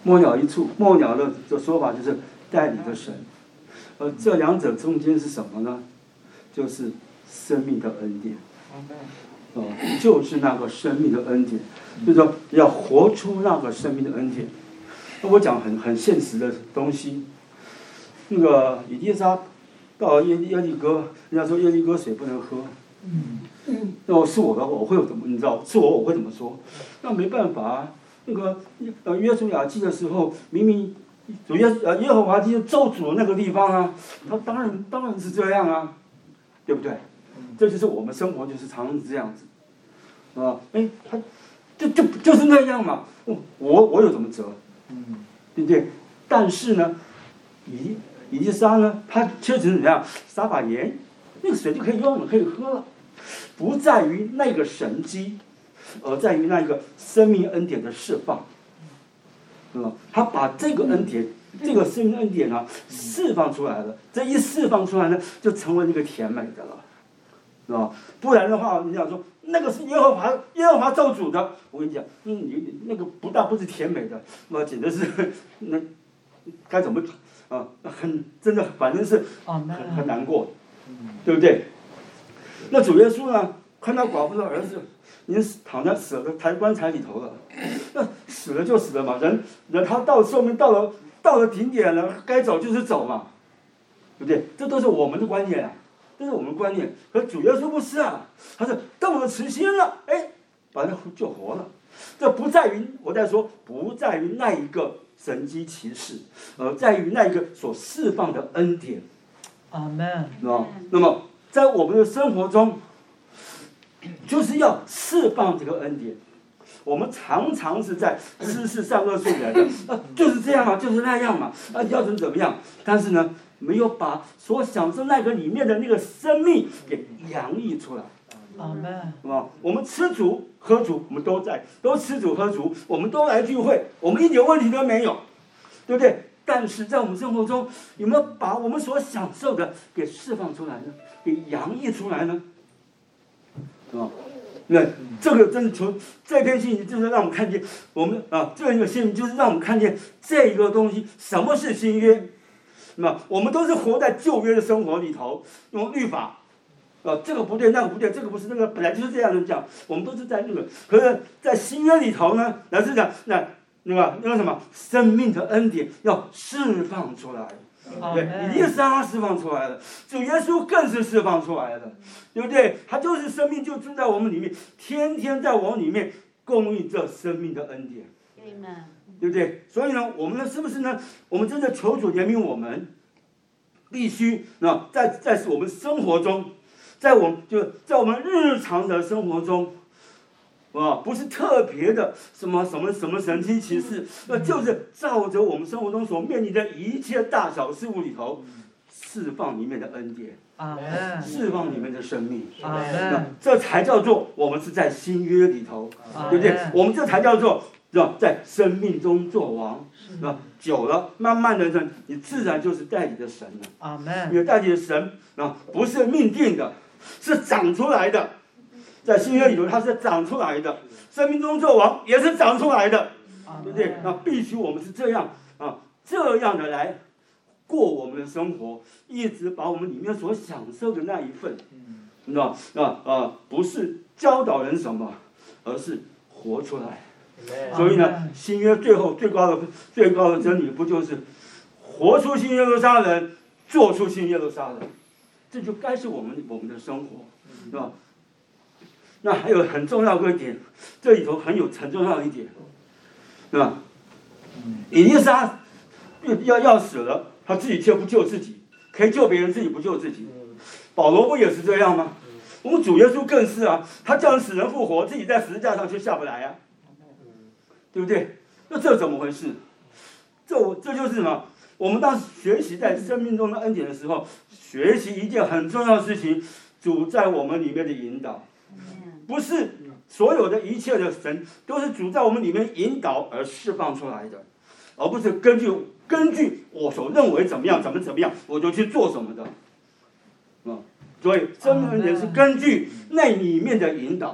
末了一处，末了的的说法就是代理的神，而这两者中间是什么呢？就是生命的恩典。哦，就是那个生命的恩典，就是说要活出那个生命的恩典。那我讲很很现实的东西，那个以利沙到了耶耶利哥，人家说耶利哥水不能喝，嗯嗯，那是我的话，我会怎么？你知道，是我我会怎么说？那没办法啊，那个呃约书亚记的时候，明明主耶呃耶和华就咒诅的那个地方啊，他当然当然是这样啊，对不对？这就是我们生活就是常常是这样子，啊，哎，他就就就是那样嘛，我我有什么辙？嗯，对不对？但是呢，以以利沙呢，他确实怎么样，撒把盐，那个水就可以用了，可以喝了，不在于那个神迹，而在于那个生命恩典的释放，啊，他把这个恩典。这个生命恩典啊，释放出来了。这一释放出来呢，就成为那个甜美的了，是吧？不然的话，你想说那个是耶和华耶和华咒诅的，我跟你讲，嗯，你那个不但不是甜美的，那简直是那该怎么啊？很真的，反正是很很难过，对不对？那主耶稣呢，看到寡妇的儿子已经躺在死了抬棺材里头了，那死了就死了嘛，人人他到寿命到了。到了顶点了，该走就是走嘛，对不对？这都是我们的观念啊，这是我们的观念。可主耶稣不是啊，他是动了慈心了，哎，把他救活了。这不在于我在说，不在于那一个神迹奇事，而在于那一个所释放的恩典。 阿门。 那么在我们的生活中，就是要释放这个恩典。我们常常是在知识善恶树来的，啊，就是这样嘛，就是那样嘛，啊，要怎么怎么样？但是呢，没有把所享受那个里面的那个生命给洋溢出来。 阿门。 是吧？我们吃足喝足，我们都在，都吃足喝足，我们都来聚会，我们一点问题都没有，对不对？但是在我们生活中，有没有把我们所享受的给释放出来呢？给洋溢出来呢？是吧？那这个真的从这篇信息，就是让我们看见我们啊，这个信息就是让我们看见这个东西，什么是新约？那我们都是活在旧约的生活里头，用律法，啊，这个不对，那个不对，这个不是那个，本来就是这样的讲，我们都是在那个，可是，在新约里头呢，乃是讲那那个那个什么生命的恩典要释放出来。对，以利沙释放出来了，主耶稣更是释放出来了，对不对？他就是生命就住在我们里面，天天在我们里面供应这生命的恩典，对不对？所以呢，我们呢是不是呢？我们真的求主怜悯我们，必须啊，在在我们生活中，在我们就在我们日常的生活中。啊，不是特别的什么什么什么神奇奇事，那就是照着我们生活中所面临的一切大小事物里头，释放里面的恩典，释放里面的生命，那这才叫做我们是在新约里头，对不对？我们这才叫做是吧，在生命中做王，是吧？久了，慢慢的呢，你自然就是代理的神了。你的代理的神啊，不是命定的，是长出来的。在新约里头，它是长出来的，生命中做王也是长出来的，对不对？那必须我们是这样啊，这样的来过我们的生活，一直把我们里面所享受的那一份，你知道啊啊，不是教导人什么，而是活出来。所以呢，新约最后最高的最高的真理，不就是活出新耶路撒冷，做出新耶路撒冷？这就该是我们我们的生活，是吧？那还有很重要的一点，这里头很有很重要的一点，对吧？以利沙要要死了，他自己却不救自己，可以救别人，自己不救自己。保罗不也是这样吗？我们主耶稣更是啊，他叫死人复活，自己在十字架上却下不来啊，对不对？那这怎么回事？这这就是什么？我们当学习在生命中的恩典的时候，学习一件很重要的事情，主在我们里面的引导。不是所有的一切的神都是主在我们里面引导而释放出来的，而不是根据根据我所认为怎么样怎么怎么样我就去做什么的，啊，所以生命恩典是根据那里面的引导，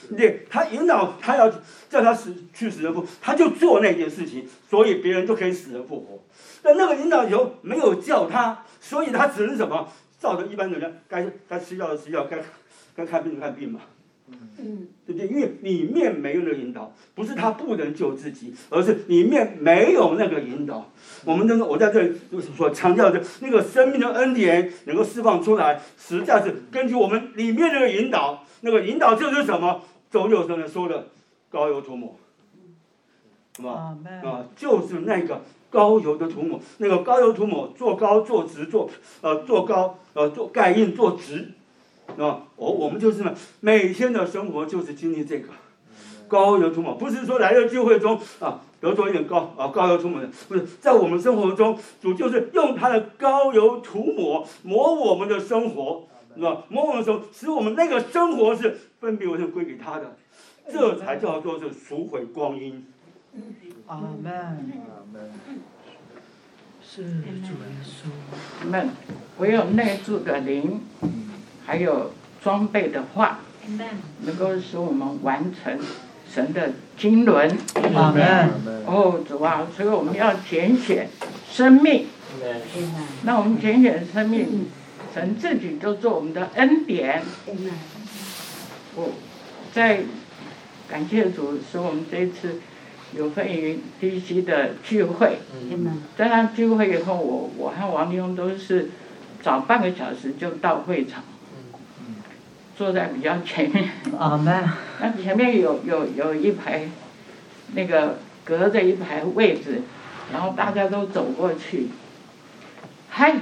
对，他引导他要叫他死去死人复活，他就做那件事情，所以别人就可以死人复活。但那个引导球没有叫他，所以他只能什么？照着一般的人该该吃药的吃药，该该看病的看病嘛。嗯，对不对？因为里面没有那个引导，不是他不能救自己，而是里面没有那个引导。我们那个我在这里所强调的那个生命的恩典能够释放出来，实在是根据我们里面那个引导，那个引导就是什么？周六生人说的膏油涂抹，是吧？啊，就是那个膏油的涂抹，那个膏油涂抹做膏做直做呃做膏呃做盖印做直。啊，我我们就是呢，每天的生活就是经历这个膏油涂抹，不是说来到聚会中啊得着一点膏啊膏油涂抹的，不是在我们生活中，主就是用他的膏油涂抹抹我们的生活，是吧？抹我们的生活，使我们那个生活是分别为圣归给他的，这才叫做是赎回光阴。 阿门。阿门。是主耶稣。 们唯有内住的灵。还有装备的话，能够使我们完成神的经纶。 阿门。 哦，主啊，所以我们要拣选生命。那我们拣选生命，神自己就做我们的恩典。我在感谢主，使我们这一次有份于 D C 的聚会。在那聚会以后，我我和王立勇都是早半个小时就到会场。坐在比较前面， 阿门。 那前面有有有一排，那个隔着一排位置，然后大家都走过去，嗨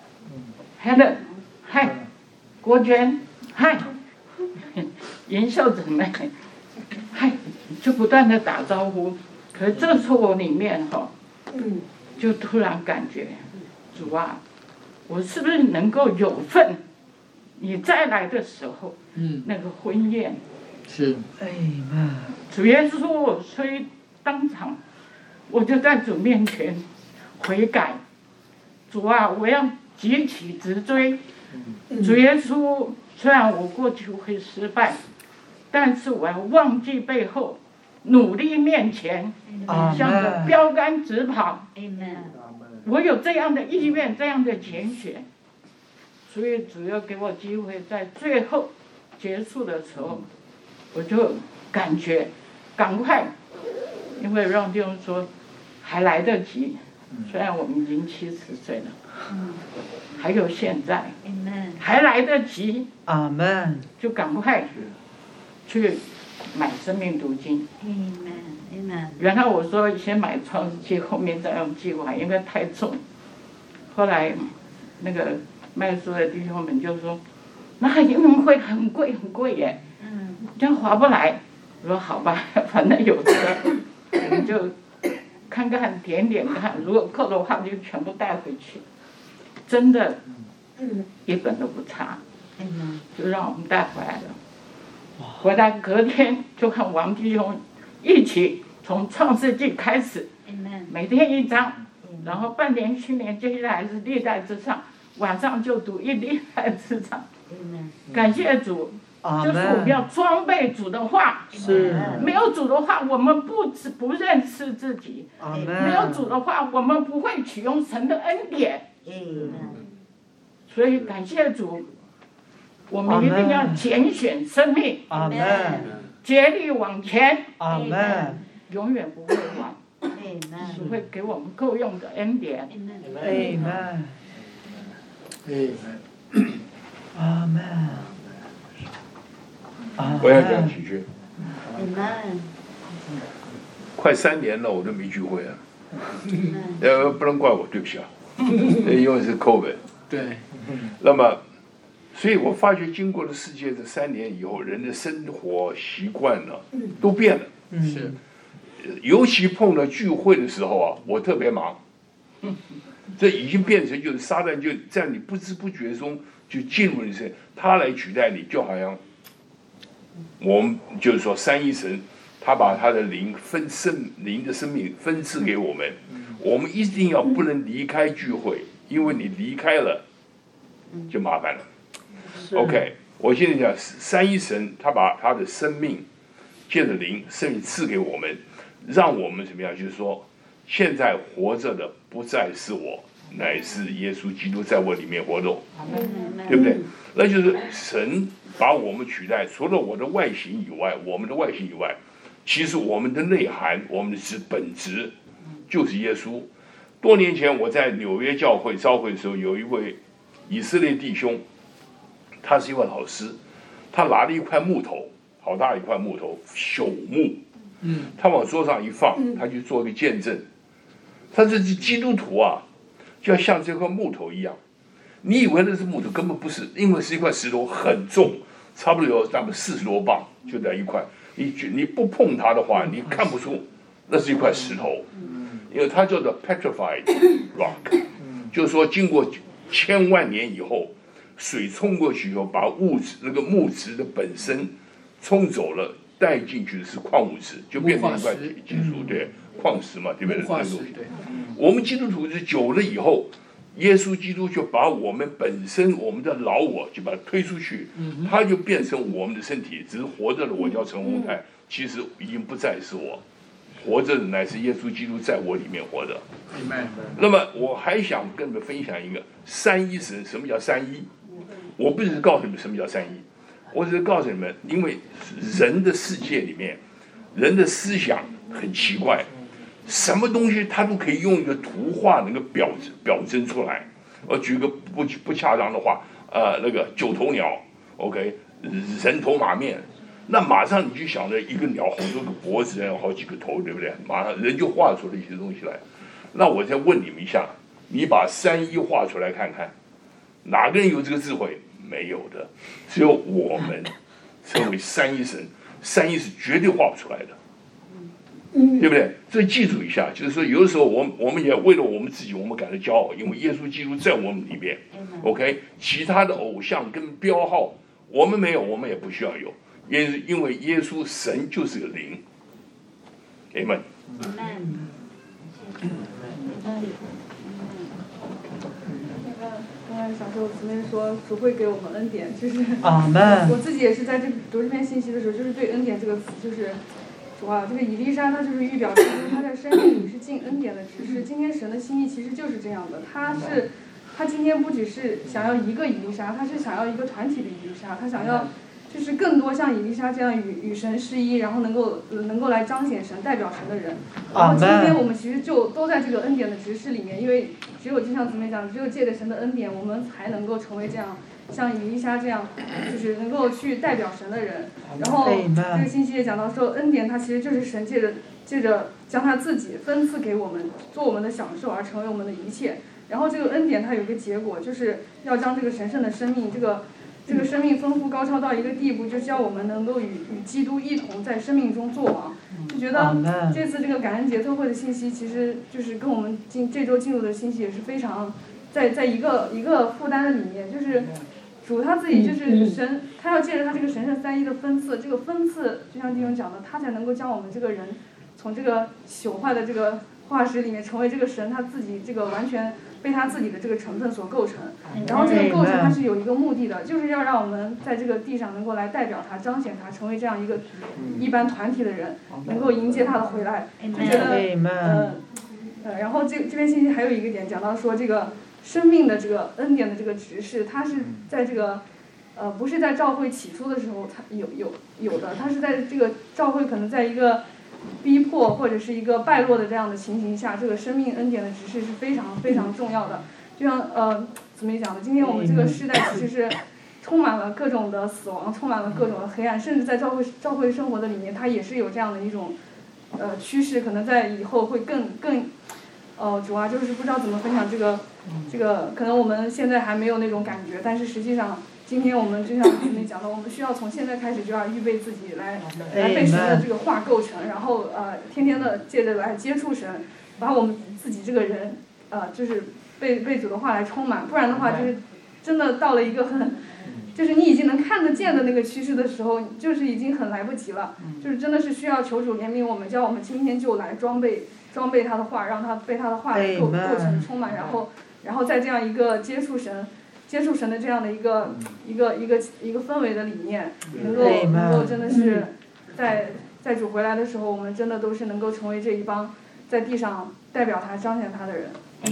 ，Helen， 嗨，郭娟，嗨，严秀姊妹，嗨，就不断的打招呼。可是这时候我里面哈，就突然感觉，主啊，我是不是能够有份？你再来的时候，嗯，那个婚宴， 是，哎妈， 主耶稣，所以当场，我就在主面前悔改，主啊，我要急起直追，嗯、主耶稣，虽然我过去会失败，但是我要忘记背后，努力面前，向着标杆直跑，我有这样的意愿，这样的拣选。所以主要给我机会，在最后结束的时候，我就感觉赶快，因为让弟兄说还来得及，虽然我们已经七十岁了，还有现在，还来得及， 阿门， 就赶快去买生命读经。原来我说先买创世纪，后面再用计划，因为太重。后来那个卖书的弟兄们就说：“那英文会很贵很贵耶，这样划不来。”我说：“好吧，反正有车，我们就看看点点看，如果够的话就全部带回去。”真的，一本都不差，就让我们带回来了。回来隔天就和王弟兄一起从创世纪开始，每天一章，然后半年去年接下来是历代之上。晚上就读一历代之上，感谢主，就是我们要装备主的话。 是， 没有主的话，我们不不认识自己；没有主的话，我们不会取用神的恩典。所以感谢主，我们一定要拣选生命， 阿门， 竭力往前， 阿门， 永远不会晚，只会给我们够用的恩典， 阿门。阿门。 我要讲几句。快三年了，我都没聚会啊。呃，不能怪我，对不起啊，因为是 COVID。 对。 那么，所以我发觉，经过了世界这三年以后，人的生活习惯呢，都变了。 是。 尤其碰到聚会的时候啊，我特别忙。这已经变成就是撒旦就在你不知不觉中就进入你身，他来取代你，就好像我们就是说三一神，他把他的灵分生灵的生命分赐给我们，我们一定要不能离开聚会，因为你离开了就麻烦了。OK， 我现在讲三一神，他把他的生命借着灵圣灵赐给我们，让我们怎么样？就是说，现在活着的不再是我，乃是耶稣基督在我里面活动，对不对？那就是神把我们取代，除了我的外形以外，我们的外形以外，其实我们的内涵，我们的是本质，就是耶稣。多年前我在纽约教会召会的时候，有一位以色列弟兄，他是一位老师，他拿了一块木头，好大一块木头，朽木，嗯，他往桌上一放，他就做个见证。他这是基督徒啊，就要像这块木头一样。你以为那是木头，根本不是，因为是一块石头，很重，差不多有咱们四十多磅，就在一块。你你不碰它的话，你看不出那是一块石头，因为它叫做 petrified rock， 就是说经过千万年以后，水冲过去以后，把物质那个木质的本身冲走了，带进去的是矿物质，就变成一块金属，对，矿石嘛，对不对？那个对。我们基督徒是久了以后，耶稣基督就把我们本身我们的老我就把它推出去，它就变成我们的身体，只是活着的我叫陈宏泰，其实已经不再是我，活着的乃是耶稣基督在我里面活着。那么我还想跟你们分享一个三一神，什么叫三一？我不是告诉你们什么叫三一，我只是告诉你们，因为人的世界里面，人的思想很奇怪。什么东西它都可以用一个图画能够表表征出来。我举个不不恰当的话，呃，那个九头鸟 ，OK， 人头马面，那马上你就想着一个鸟好多个脖子，有好几个头，对不对？马上人就画出了一些东西来。那我再问你们一下，你把三一画出来看看，哪个人有这个智慧？没有的，只有我们称为三一神，三一是绝对画不出来的。对不对？所以记住一下，就是说，有的时候我们我们也为了我们自己，我们感到骄傲，因为耶稣基督在我们里面。OK， 其他的偶像跟标号，我们没有，我们也不需要有，因因为耶稣神就是个灵。Amen。 刚才小时候姊妹说主会给我们恩典，就是阿门。 我自己也是在这读这篇信息的时候，就是对恩典这个词，就是哇，这个以利沙他就是预表基督，他在生命里是尽恩典的执事。今天神的心意其实就是这样的，他是他今天不只是想要一个以利沙，他是想要一个团体的以利沙，他想要就是更多像以利沙这样与与神是一，然后能够能够来彰显神、代表神的人。然后今天我们其实就都在这个恩典的执事里面，因为只有就像姊妹讲，只有借着神的恩典，我们才能够成为这样。像以利沙这样，就是能够去代表神的人。然后这个信息也讲到说，恩典它其实就是神借着借着将他自己分赐给我们，做我们的享受而成为我们的一切。然后这个恩典它有一个结果，就是要将这个神圣的生命，这个这个生命丰富高超到一个地步，就是要我们能够与与基督一同在生命中作王。就觉得这次这个感恩节特会的信息，其实就是跟我们进这周进入的信息也是非常在在一个一个负担的里面，就是。主他自己就是神，他要借着他这个神圣三一的分赐，这个分赐就像弟兄讲的，他才能够将我们这个人从这个朽坏的这个化石里面成为这个神他自己这个完全被他自己的这个成分所构成。然后这个构成它是有一个目的的，就是要让我们在这个地上能够来代表他、彰显他，成为这样一个一般团体的人，能够迎接他的回来。就觉得呃呃，然后这这边信息还有一个点讲到说这个。生命的这个恩典的这个执事，它是在这个，呃，不是在教会起初的时候它有有有的，它是在这个教会可能在一个逼迫或者是一个败落的这样的情形下，这个生命恩典的执事是非常非常重要的。就像呃怎么讲呢？今天我们这个时代其实是充满了各种的死亡，充满了各种的黑暗，甚至在教会教会生活的里面，它也是有这样的一种呃趋势，可能在以后会更更。呃，主啊，就是不知道怎么分享这个，这个可能我们现在还没有那种感觉，但是实际上，今天我们就像前面讲的，我们需要从现在开始就要预备自己来，来被神的这个话构成，然后呃，天天的借着来接触神，把我们自己这个人，呃，就是被被主的话来充满，不然的话就是真的到了一个很，就是你已经能看得见的那个趋势的时候，就是已经很来不及了，就是真的是需要求主怜悯我们，叫我们今天就来装备。装备他的话，让他被他的话构构成充满，然后，然后在这样一个接触神、接触神的这样的一个一个一个一个氛围的里面，能够能够真的是在在主回来的时候，我们真的都是能够成为这一帮在地上代表他、彰显他的人。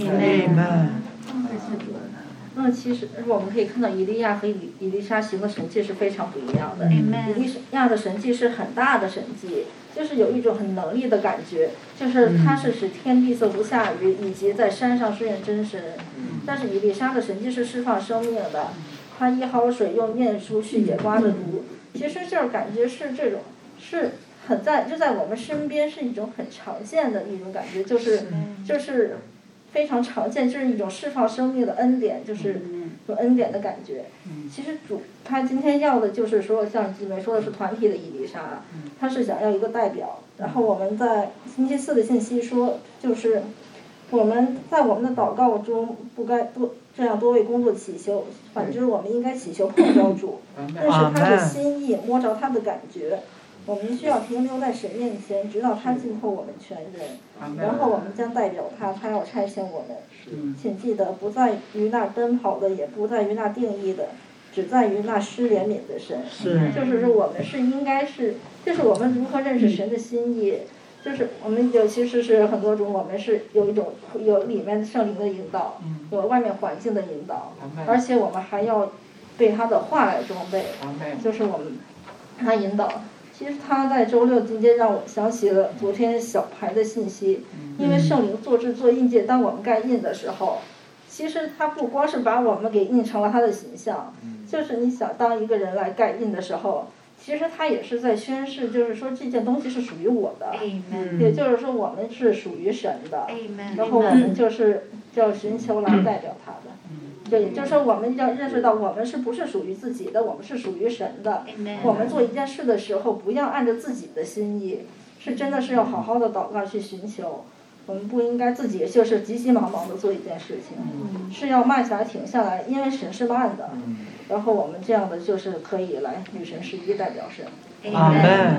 Amen。那其实我们可以看到，以利亚和以以利沙行的神迹是非常不一样的。以利亚的神迹是很大的神迹，就是有一种很能力的感觉，就是他是使天地色不下雨，以及在山上试验真神。但是以利沙的神迹是释放生命的，他一好水用面书去解瓜的毒。其实就是感觉是这种，是很在就在我们身边是一种很常见的一种感觉，就是就是非常常见，就是一种释放生命的恩典，就是有恩典的感觉。其实主他今天要的就是说，像姊妹说的是团体的以利沙，他是想要一个代表。然后我们在星期四的信息说，就是我们在我们的祷告中不该多这样多为工作祈求，反之我们应该祈求碰着主，认识他的心意，摸着他的感觉。我们需要停留在神面前，直到他浸透我们全人，然后我们将代表他，他要差遣我们。请记得，不在于那奔跑的，也不在于那定义的，只在于那施怜悯的神。就是说，我们是应该是，就是我们如何认识神的心意。就是我们有其实是很多种，我们是有一种有里面圣灵的引导，有外面环境的引导，而且我们还要被他的话来装备，就是我们他引导。其实他在周六今天让我想起了昨天小牌的信息，因为圣灵做制作印记，当我们盖印的时候，其实他不光是把我们给印成了他的形象，就是你想当一个人来盖印的时候，其实他也是在宣示，就是说这件东西是属于我的，也就是说我们是属于神的，然后我们就是要寻求来代表他的。对，也就是说我们要认识到我们是不是属于自己的，我们是属于神的。我们做一件事的时候，不要按照自己的心意，是真的是要好好的祷告去寻求。我们不应该自己就是急急忙忙的做一件事情，是要慢下来停下来，因为神是慢的。然后我们这样的就是可以来与神是一代表神。 阿门。阿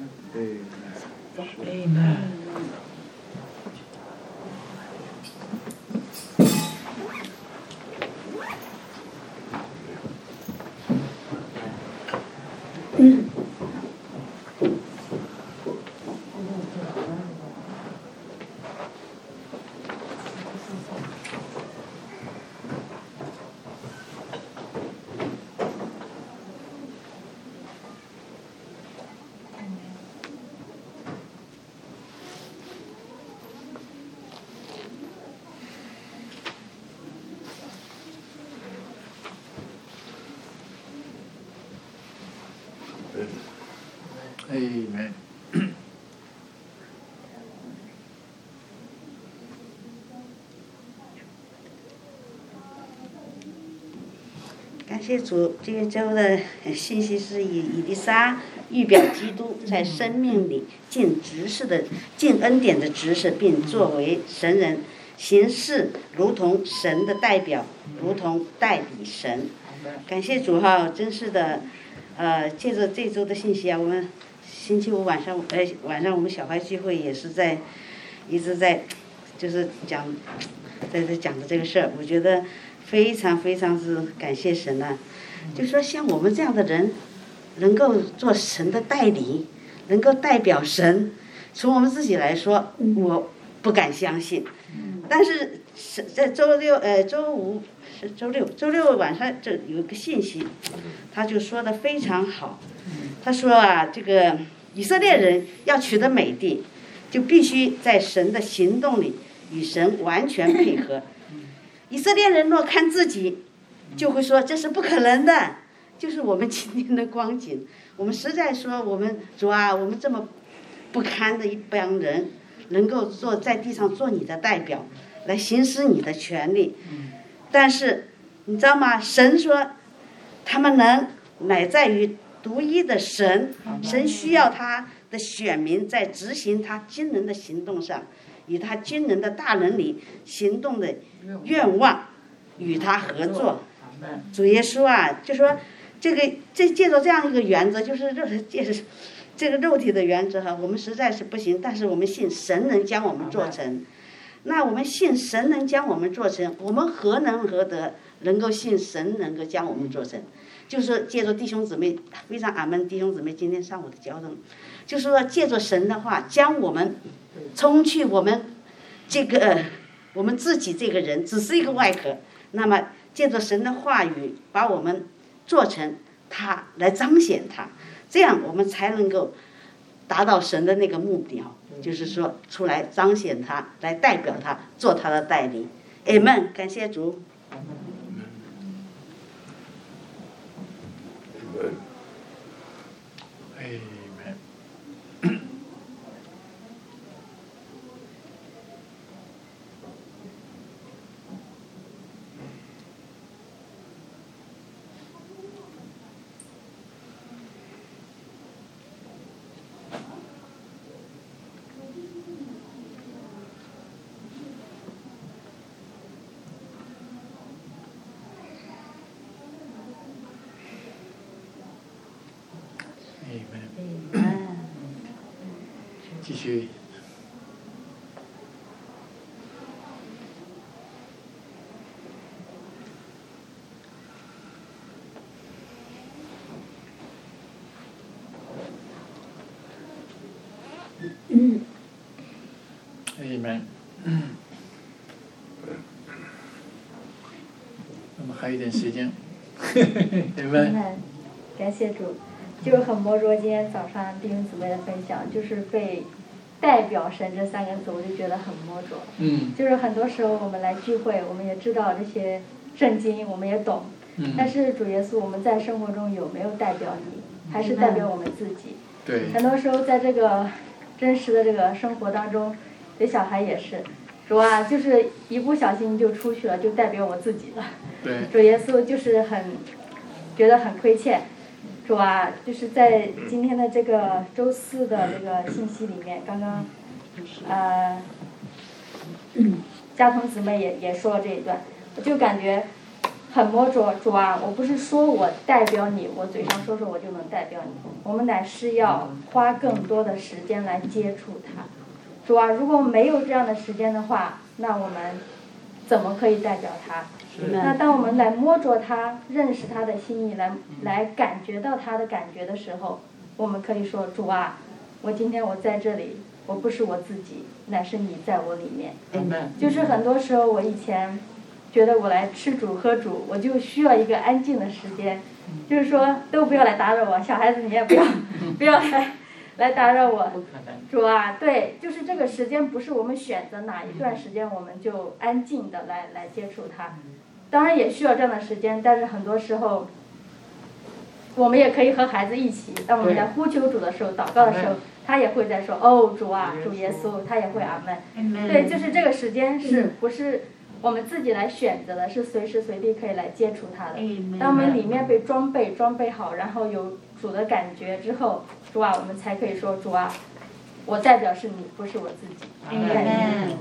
门。 嗯。 Amen。 感谢主，这一周的信息是以以利沙预表基督在生命里尽职事的、尽恩典的职事，并作为神人行事，如同神的代表，如同代理神。感谢主哈，真是的，呃，借着这周的信息啊，我们星期五晚上，呃，晚上我们小孩聚会也是在一直在，就是讲，在这讲的这个事儿，我觉得非常非常是感谢神啊！就说像我们这样的人，能够做神的代理，能够代表神，从我们自己来说，我不敢相信。但是在周六呃周五是周六周六晚上这有一个信息，他就说的非常好。他说啊，这个以色列人要取得美地，就必须在神的行动里与神完全配合。以色列人若看自己，就会说这是不可能的。就是我们今天的光景，我们实在说我们主啊，我们这么不堪的一帮人，能够做在地上做你的代表，来行使你的权利。但是你知道吗？神说他们能乃在于独一的神，神需要他的选民在执行他惊人的行动上，以他惊人的大能力行动的愿望与他合作。主耶稣啊，就说这个这借着这样一个原则，就是肉借着这个肉体的原则哈，我们实在是不行，但是我们信神能将我们做成。那我们信神能将我们做成，我们何能何德能够信神能够将我们做成？ 就是借着弟兄姊妹，非常俺们弟兄姊妹今天上午的教导，就是说借着神的话，将我们冲去我们这个、呃、我们自己这个人只是一个外壳，那么借着神的话语，把我们做成他，来彰显他，这样我们才能够达到神的那个目标，就是说出来彰显他，来代表他，做他的代理。Amen， 感谢主。 继续。 嗯。 Amen。那么还有一点时间。Amen。 感谢主。就是很摸着今天早上弟兄姊妹的分享，就是被代表神这三个字，我就觉得很摸着。 嗯。 就是很多时候我们来聚会，我们也知道这些圣经，我们也懂。 嗯。 但是主耶稣，我们在生活中有没有代表你，还是代表我们自己？ 对。 很多时候在这个真实的这个生活当中，这小孩也是，主啊，就是一不小心就出去了，就代表我自己了。 对。 主耶稣就是很觉得很亏欠。主啊，就是在今天的这个周四的这个信息里面，刚刚，呃，家童姊妹也也说了这一段，我就感觉很摸着。主啊，我不是说我代表你，我嘴上说说我就能代表你，我们乃是要花更多的时间来接触他。主啊，如果没有这样的时间的话，那我们怎么可以代表他？那当我们来摸着他，认识他的心意，来来感觉到他的感觉的时候，我们可以说：主啊，我今天我在这里，我不是我自己，乃是你在我里面。就是很多时候我以前觉得我来吃主喝主，我就需要一个安静的时间，就是说都不要来打扰我，小孩子你也不要不要来来打扰我。主啊，对，就是这个时间不是我们选择哪一段时间我们就安静的来来接触他。当然也需要这样的时间，但是很多时候，我们也可以和孩子一起，当我们在呼求主的时候、祷告的时候，他也会在说：“哦，主啊，主耶稣。”他也会阿门。对，就是这个时间是不是我们自己来选择的？是随时随地可以来接触他的。当我们里面被装备装备好，然后有主的感觉之后，主啊，我们才可以说：“主啊，我代表是你，不是我自己。”阿门。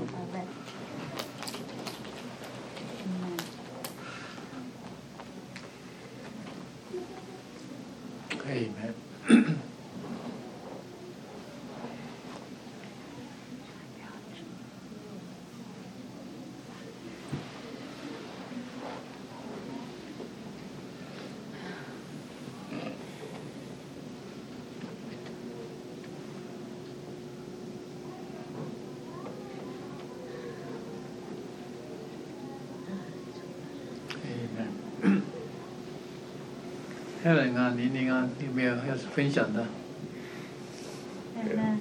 Amen。Helen 啊，玲玲啊，有没有要分享的？ 嗯，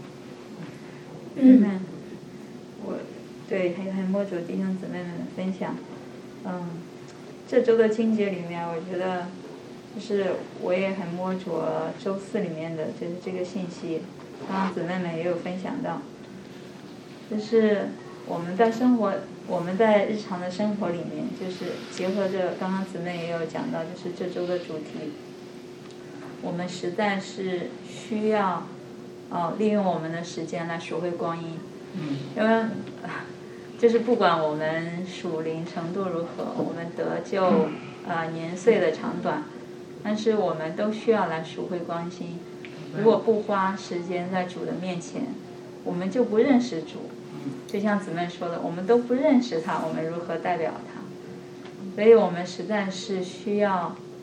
嗯，我对还有还摸着弟兄姊妹们的分享，嗯，这周的经节里面，我觉得就是我也很摸着周四里面的就是这个信息，刚刚姊妹们也有分享到，就是我们在生活。我们在日常的生活里面，就是结合着刚刚姊妹也有讲到，就是这周的主题，我们实在是需要，哦，利用我们的时间来赎回光阴。 嗯。 因为，就是不管我们属灵程度如何，我们得救啊、呃、年岁的长短，但是我们都需要来赎回光阴。如果不花时间在主的面前，我们就不认识主。就像姊妹说的，我们都不认识他，我们如何代表他？所以我们实在是需要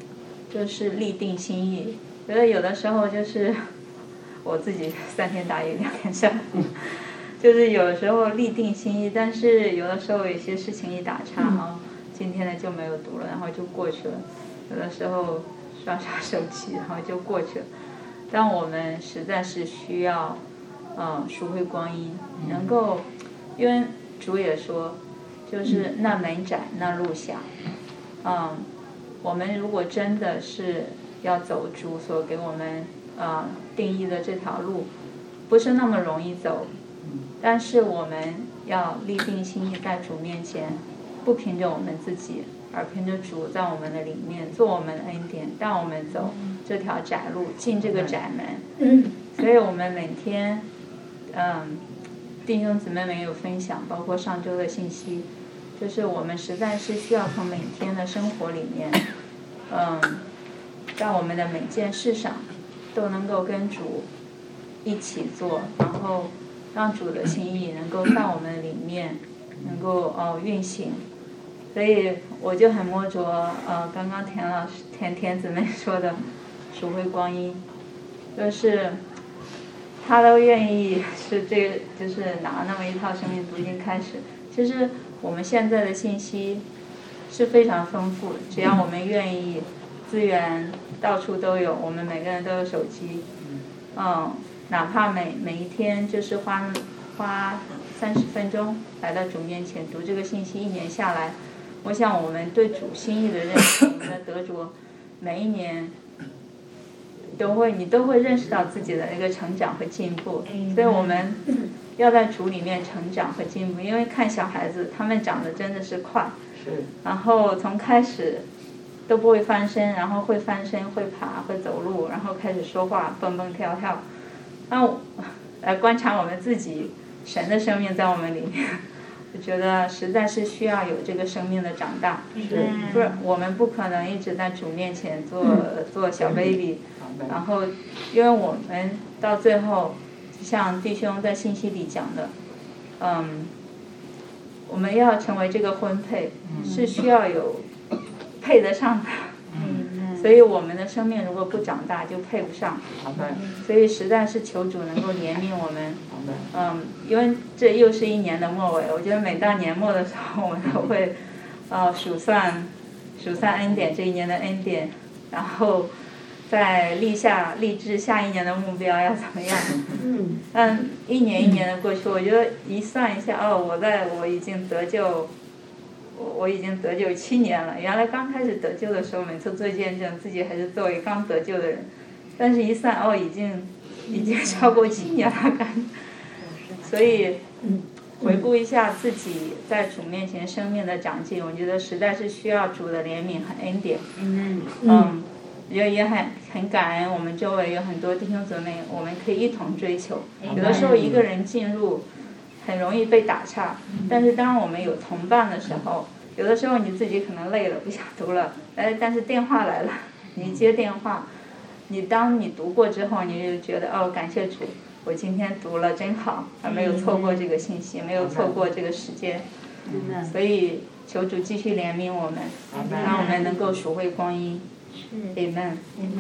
就是立定心意。觉得有的时候就是我自己三天打鱼两天晒，就是有的时候立定心意，但是有的时候有些事情一打岔啊，今天的就没有读了，然后就过去了。有的时候刷刷手机，然后就过去了。但我们实在是需要，嗯，赎回光阴，能够，因为主也说，就是那门窄，那路狭，嗯，我们如果真的是要走主所给我们呃定义的这条路，不是那么容易走，但是我们要立定心意在主面前，不凭着我们自己，而凭着主在我们的里面做我们的恩典，带我们走这条窄路，进这个窄门。所以我们每天，嗯，弟兄姊妹们有分享，包括上周的信息，就是我们实在是需要从每天的生活里面，嗯，在我们的每件事上都能够跟主一起做，然后让主的心意能够在我们里面能够呃运行。所以我就很摸着呃刚刚田老师田田姊妹说的赎回光阴，就是他都愿意是这个，就是拿那么一套生命读经开始。其实我们现在的信息是非常丰富的，只要我们愿意，资源到处都有，我们每个人都有手机，嗯，哪怕每每一天就是花花三十分钟来到主面前读这个信息，一年下来，我想我们对主心意的认识，我们的得着，每一年都会你都会认识到自己的那个成长和进步，所以我们要在主里面成长和进步。因为看小孩子，他们长得真的是快，然后从开始都不会翻身，然后会翻身、会爬、会走路，然后开始说话，蹦蹦跳跳。那我来观察我们自己，神的生命在我们里面，我觉得实在是需要有这个生命的长大。不是我们不可能一直在主面前做做小 baby， 然后因为我们到最后，像弟兄在信息里讲的，嗯，我们要成为这个婚配，是需要有配得上的。所以我们的生命如果不长大，就配不上。所以实在是求主能够怜悯我们。嗯，因为这又是一年的末尾，我觉得每到年末的时候，我们都会呃数算数算恩典，这一年的恩典，然后再立下立志下一年的目标要怎么样。嗯。嗯，一年一年的过去，我觉得一算一下，哦，我在我已经得救。我我已经得救七年了。原来刚开始得救的时候，每次做见证，自己还是作为刚得救的人，但是一算哦，已经已经超过七年了，感觉。所以回顾一下自己在主面前生命的长进，我觉得实在是需要主的怜悯和恩典。嗯嗯，也也很很感恩，我们周围有很多弟兄姊妹，我们可以一同追求。有的时候一个人进入很容易被打岔，但是当我们有同伴的时候，有的时候你自己可能累了不想读了，哎，但是电话来了，你接电话，你当你读过之后，你就觉得哦，感谢主，我今天读了真好，还没有错过这个信息，没有错过这个时间，所以求主继续怜悯我们，让我们能够赎回光阴。Amen。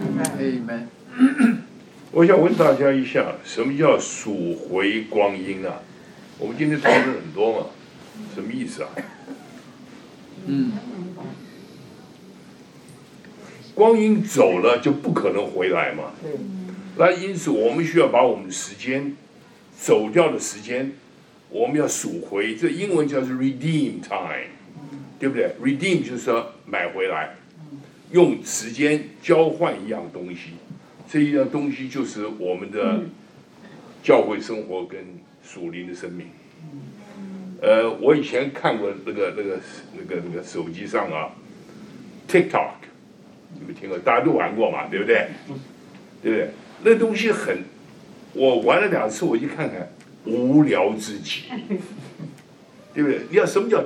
Amen。我想问大家一下，什么叫赎回光阴啊？我们今天讨论很多嘛，什么意思啊？嗯，光阴走了就不可能回来嘛。那因此我们需要把我们的时间走掉的时间，我们要赎回。这英文叫做 redeem time， 对不对 ？redeem 就是说买回来，用时间交换一样东西。这一样东西就是我们的教会生活跟属灵的生命。呃，我以前看过那个那个那个那个手机上啊 ，TikTok， 你们听过？大家都玩过嘛，对不对？对不对？那东西很，我玩了两次，我一看看，无聊至极，对不对？你要什么叫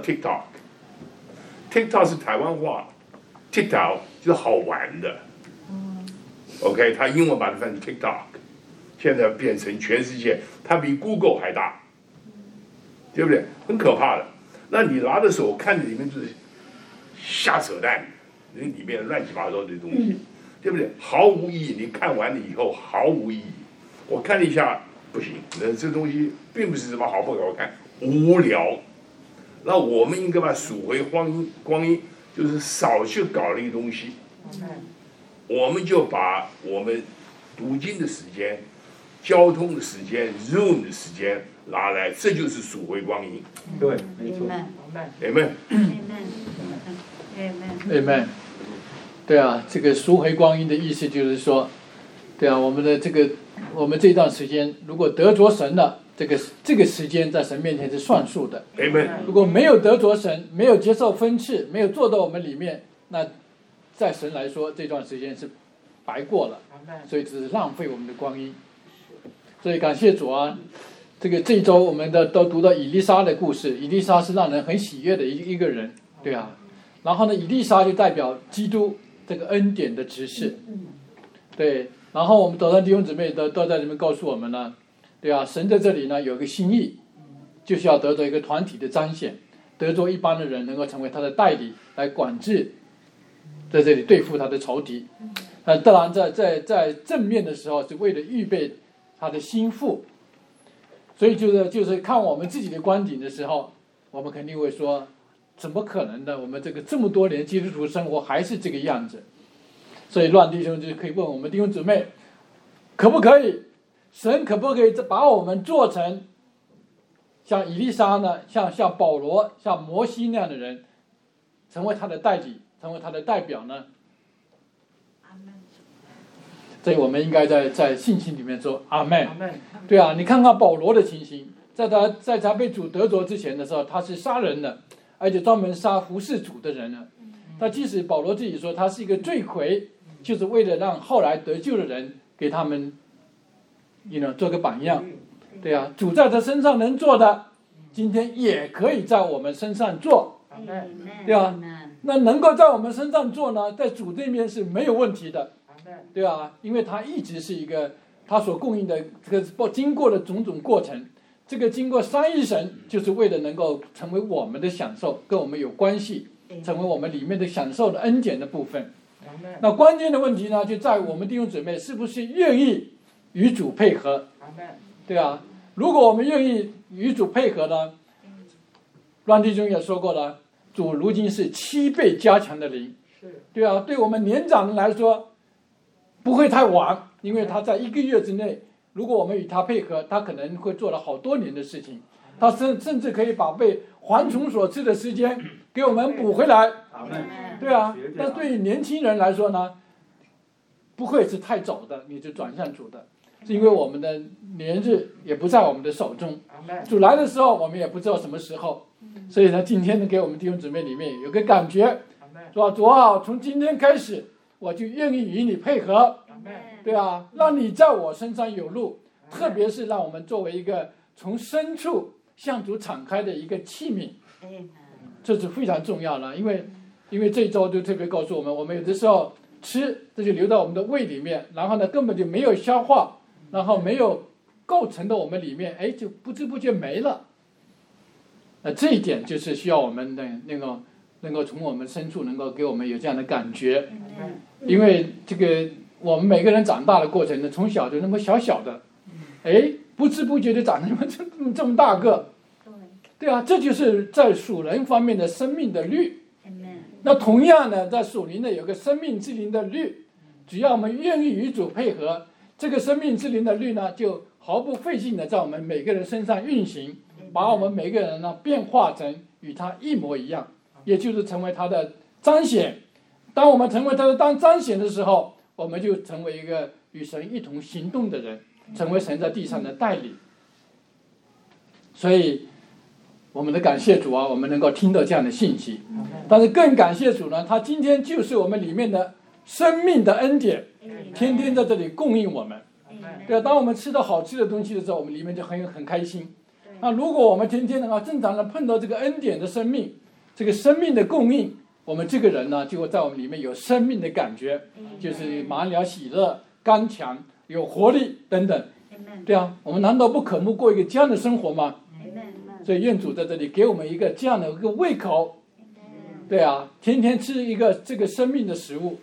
TikTok？TikTok 是台湾话 ，TikTok 就是好玩的。OK， 它英文把它翻成 TikTok， 现在变成全世界，它比 Google 还大，对不对？很可怕的。那你拿的时候看着里面就是瞎扯淡，那里面乱七八糟的东西。 对不对？毫无意义。你看完了以后毫无意义。我看了一下，不行，那这东西并不是什么好不好看，无聊。那我们应该把赎回光阴，光阴就是少去搞那个东西。我们就把我们读经的时间、交通的时间、Zoom 的时间拿来，这就是赎回光阴。 对，没错。 Amen。 Amen。对啊，这个赎回光阴的意思就是说，对啊，我们的这个我们这段时间如果得着神了，这个这个时间在神面前是算数的。 Amen。 如果没有得着神，没有接受分赐，没有做到我们里面，那在神来说，这段时间是白过了，所以只是浪费我们的光阴。所以感谢主啊！这个这一周我们的都读到以利沙的故事，以利沙是让人很喜悦的一一个人，对啊。然后呢，以利沙就代表基督这个恩典的执事，对。然后我们早上弟兄姊妹都都在这边告诉我们呢，对啊，神在这里呢有个心意，就是要得着一个团体的彰显，得着一般的人能够成为他的代理来管制。在这里对付他的仇敌，呃，当然在在在正面的时候是为了预备他的心腹，所以就是就是看我们自己的观点的时候，我们肯定会说，怎么可能的？我们这个这么多年基督徒生活还是这个样子，所以乱弟兄就可以问我们弟兄姊妹，可不可以？神可不可以把我们做成像以利沙呢，像像保罗、像摩西那样的人，成为他的代理？成为他的代表呢？所以我们应该在在信心里面说阿们。对啊，你看看保罗的情形，在他在他被主得着之前的时候，他是杀人的，而且专门杀服侍主的人呢。他即使保罗自己说他是一个罪魁，就是为了让后来得救的人给他们，you know, 做个榜样。对啊，主在他身上能做的，今天也可以在我们身上做。对啊。那能够在我们身上做呢，在主这边是没有问题的，对吧？因为他一直是一个他所供应的这个经过的种种过程，这个经过三一神，就是为了能够成为我们的享受，跟我们有关系，成为我们里面的享受的恩典的部分。那关键的问题呢，就在于我们弟兄姊妹是不是愿意与主配合，对啊？如果我们愿意与主配合呢，乱弟兄也说过了。主如今是七倍加强的灵，对啊，对我们年长人来说不会太晚，因为他在一个月之内，如果我们与他配合，他可能会做了好多年的事情，他甚甚至可以把被蝗虫所吃的时间给我们补回来，对啊。但对于年轻人来说呢，不会是太早的你就转向主的，是因为我们的年日也不在我们的手中，主来的时候我们也不知道什么时候。所以呢，今天呢，给我们弟兄姊妹里面有个感觉，说主啊，从今天开始，我就愿意与你配合，对啊，让你在我身上有路，特别是让我们作为一个从深处向主敞开的一个器皿，这是非常重要的。因为因为这一周就特别告诉我们，我们有的时候吃，这就流到我们的胃里面，然后呢，根本就没有消化，然后没有构成的我们里面，哎，就不知不觉没了。那这一点就是需要我们的那个能够从我们深处能够给我们有这样的感觉，因为这个我们每个人长大的过程呢，从小就那么小小的，哎，不知不觉就长成这么这么大个，对啊，这就是在属人方面的生命的律。那同样呢，在属灵呢有个生命之灵的律，只要我们愿意与主配合，这个生命之灵的律呢，就毫不费劲的在我们每个人身上运行。把我们每个人呢变化成与他一模一样，也就是成为他的彰显。当我们成为他的当彰显的时候，我们就成为一个与神一同行动的人，成为神在地上的代理。所以我们的感谢主啊，我们能够听到这样的信息。但是更感谢主呢，他今天就是我们里面的生命的恩典，天天在这里供应我们。对啊，当我们吃到好吃的东西的时候，我们里面就很很开心。那如果我们天天能够正常的碰到这个恩典的生命，这个生命的供应，我们这个人呢，就会在我们里面有生命的感觉，就是满了喜乐、刚强、有活力等等。对啊，我们难道不渴慕过一个这样的生活吗？所以愿主在这里给我们一个这样的一个胃口。对啊，天天吃一个这个生命的食物，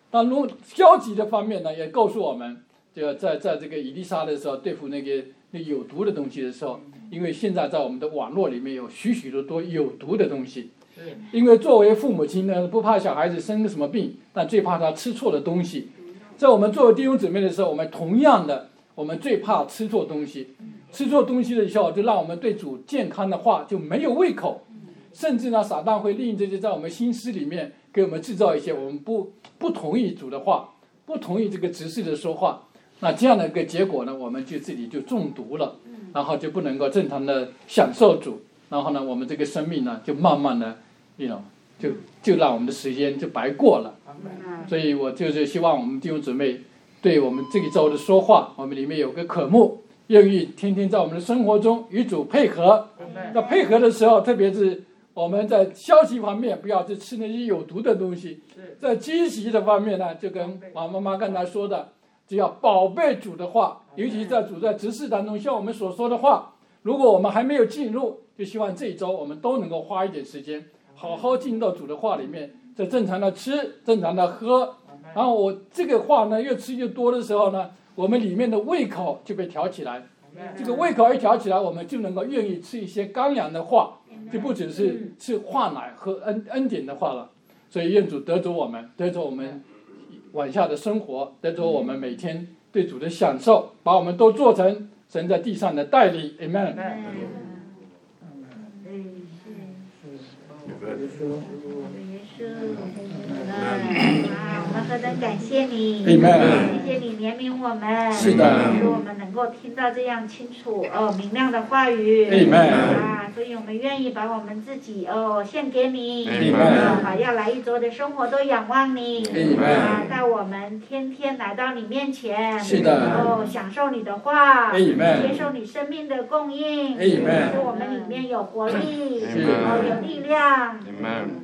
当如消极的方面呢，也告诉我们，这个在在这个以利沙的时候对付那个那个有毒的东西的时候，因为现在在我们的网络里面有许许多多有毒的东西。因为作为父母亲呢，不怕小孩子生什么病，但最怕他吃错的东西。在我们作为弟兄姊妹的时候，我们同样的，我们最怕吃错东西。吃错东西的时候，就让我们对主健康的话就没有胃口，甚至呢，撒旦会利用这些在我们心思里面给我们制造一些我们不不同意主的话，不同意这个执事的说话。那这样的一个结果呢，我们就自己就中毒了，然后就不能够正常的享受主，然后呢，我们这个生命呢，就慢慢的。You know, 就就让我们的时间就白过了，所以我就是希望我们弟兄姊妹对我们这一周的说话，我们里面有个渴慕，愿意天天在我们的生活中与主配合。那配合的时候，特别是我们在消极方面，不要去吃那些有毒的东西；在积极的方面呢，就跟王妈妈刚才说的，只要宝贝主的话，尤其在主在执事当中，像我们所说的话，如果我们还没有进入，就希望这一周我们都能够花一点时间。好好进到主的话里面，在正常的吃，正常的喝，然后我这个话呢越吃越多的时候呢，我们里面的胃口就被调起来。这个胃口一调起来，我们就能够愿意吃一些干粮的话，就不只是吃话奶和恩恩典的话了。所以愿主得着我们，得着我们晚下的生活，得着我们每天对主的享受，把我们都做成神在地上的代理。Amen。 耶稣，哇，我们何等感谢你，谢谢你怜悯我们， 是的， 使我们能够听到这样清楚哦明亮的话语，啊，所以我们愿意把我们自己哦献给你，把要来一周的生活都仰望你，啊，带我们天天来到你面前， 是的， 哦，享受你的话，接受你生命的供应，使我们里面有活力，哦，有力量。 Amen.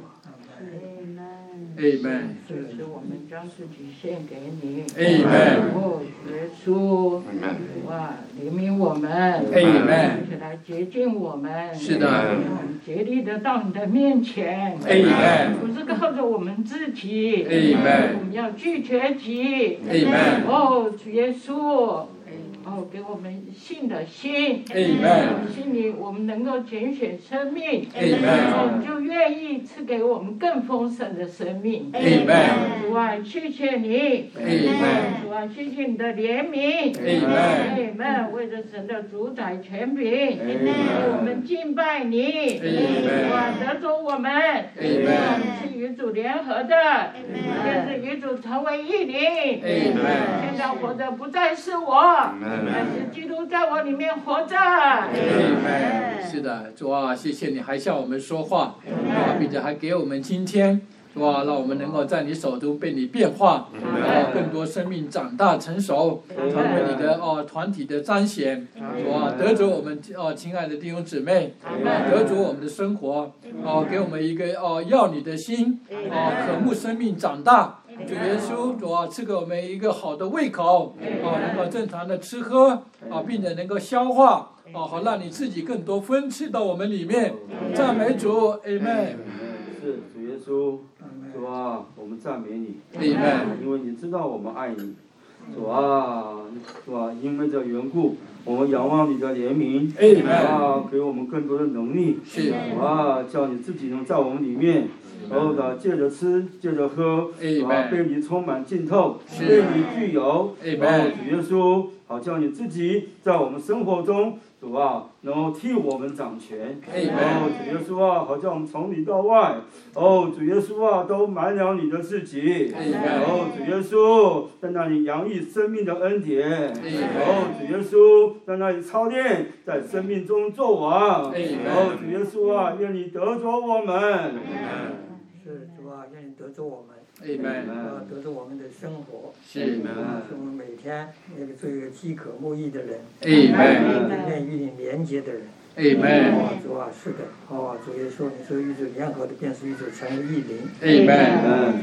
Amen. 就是我们将自己献给你。 Amen. 哦，耶稣，哇，怜悯我们。 Amen. 起来洁净我们。 是的。 我们竭力的到你的面前。 Amen. 不是靠着我们自己。 Amen. 我们要拒绝己。 Amen. 哦，主耶稣。哦，给我们信的心， Amen. 心里我们能够拣选生命， Amen. 我们就愿意赐给我们更丰盛的生命。 Amen. 主啊，谢谢你。 Amen. 主啊，谢谢你的怜悯。Amen. 为着神的主宰权柄，我们敬拜你。主啊，得着我们，我们是与主联合的，也是与主成为一灵。现在活着不再是我。但是基督在我里面活着。 是的，主啊，谢谢你还向我们说话，啊，并且还给我们今天，主啊，让我们能够在你手中被你变化，啊，更多生命长大成熟，成为你的哦团体的彰显。主啊，得着我们哦亲爱的弟兄姊妹，啊，得着我们的生活，哦，给我们一个哦要你的心，哦渴慕生命长大。主耶稣，主啊，赐给我们一个好的胃口，啊，能够正常的吃喝，啊，并且能够消化，啊，好让你自己更多分赐到我们里面。赞美主 ，Amen。 是主耶稣，主啊，我们赞美你 ，Amen。 因为你知道我们爱你，主啊，主啊，因为这缘故，我们仰望你的怜悯， Amen。 啊，给我们更多的能力， 是， 啊，叫你自己能在我们里面。然后呢，借着吃，借着喝，啊，被你充满浸透，被你具有，然后主耶稣，好叫你自己在我们生活中，主啊，能够替我们掌权，然后主耶稣啊，好叫我们从里到外，哦，主耶稣啊，都满了你的自己，然后主耶稣在那里洋溢生命的恩典，然后主耶稣在那里操练，在生命中做王，然后主耶稣啊，愿你得着我们。 是主啊，愿你得着我们， Amen， 啊，得着我们的生活， 是， 使我们每天那个做一个饥渴慕义的人 ，Amen， 愿与你连接的人 ，Amen， 主啊，是的，哦，主耶稣，你说与主联合的便是与主成为一灵 ，Amen， 你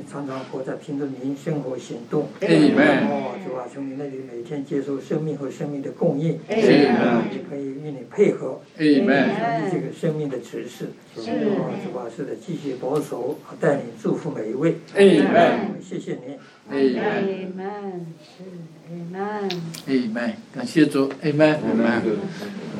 常常活在凭着您生活行动。 Amen 哦，主啊，从你那里每天接受生命和生命的供应。 Amen 也可以与你配合。 Amen 传递这个生命的指示。哦，主啊，是的，继续保守，带领祝福每一位。 Amen 谢谢您。 Amen Amen 感谢主 Amen Amen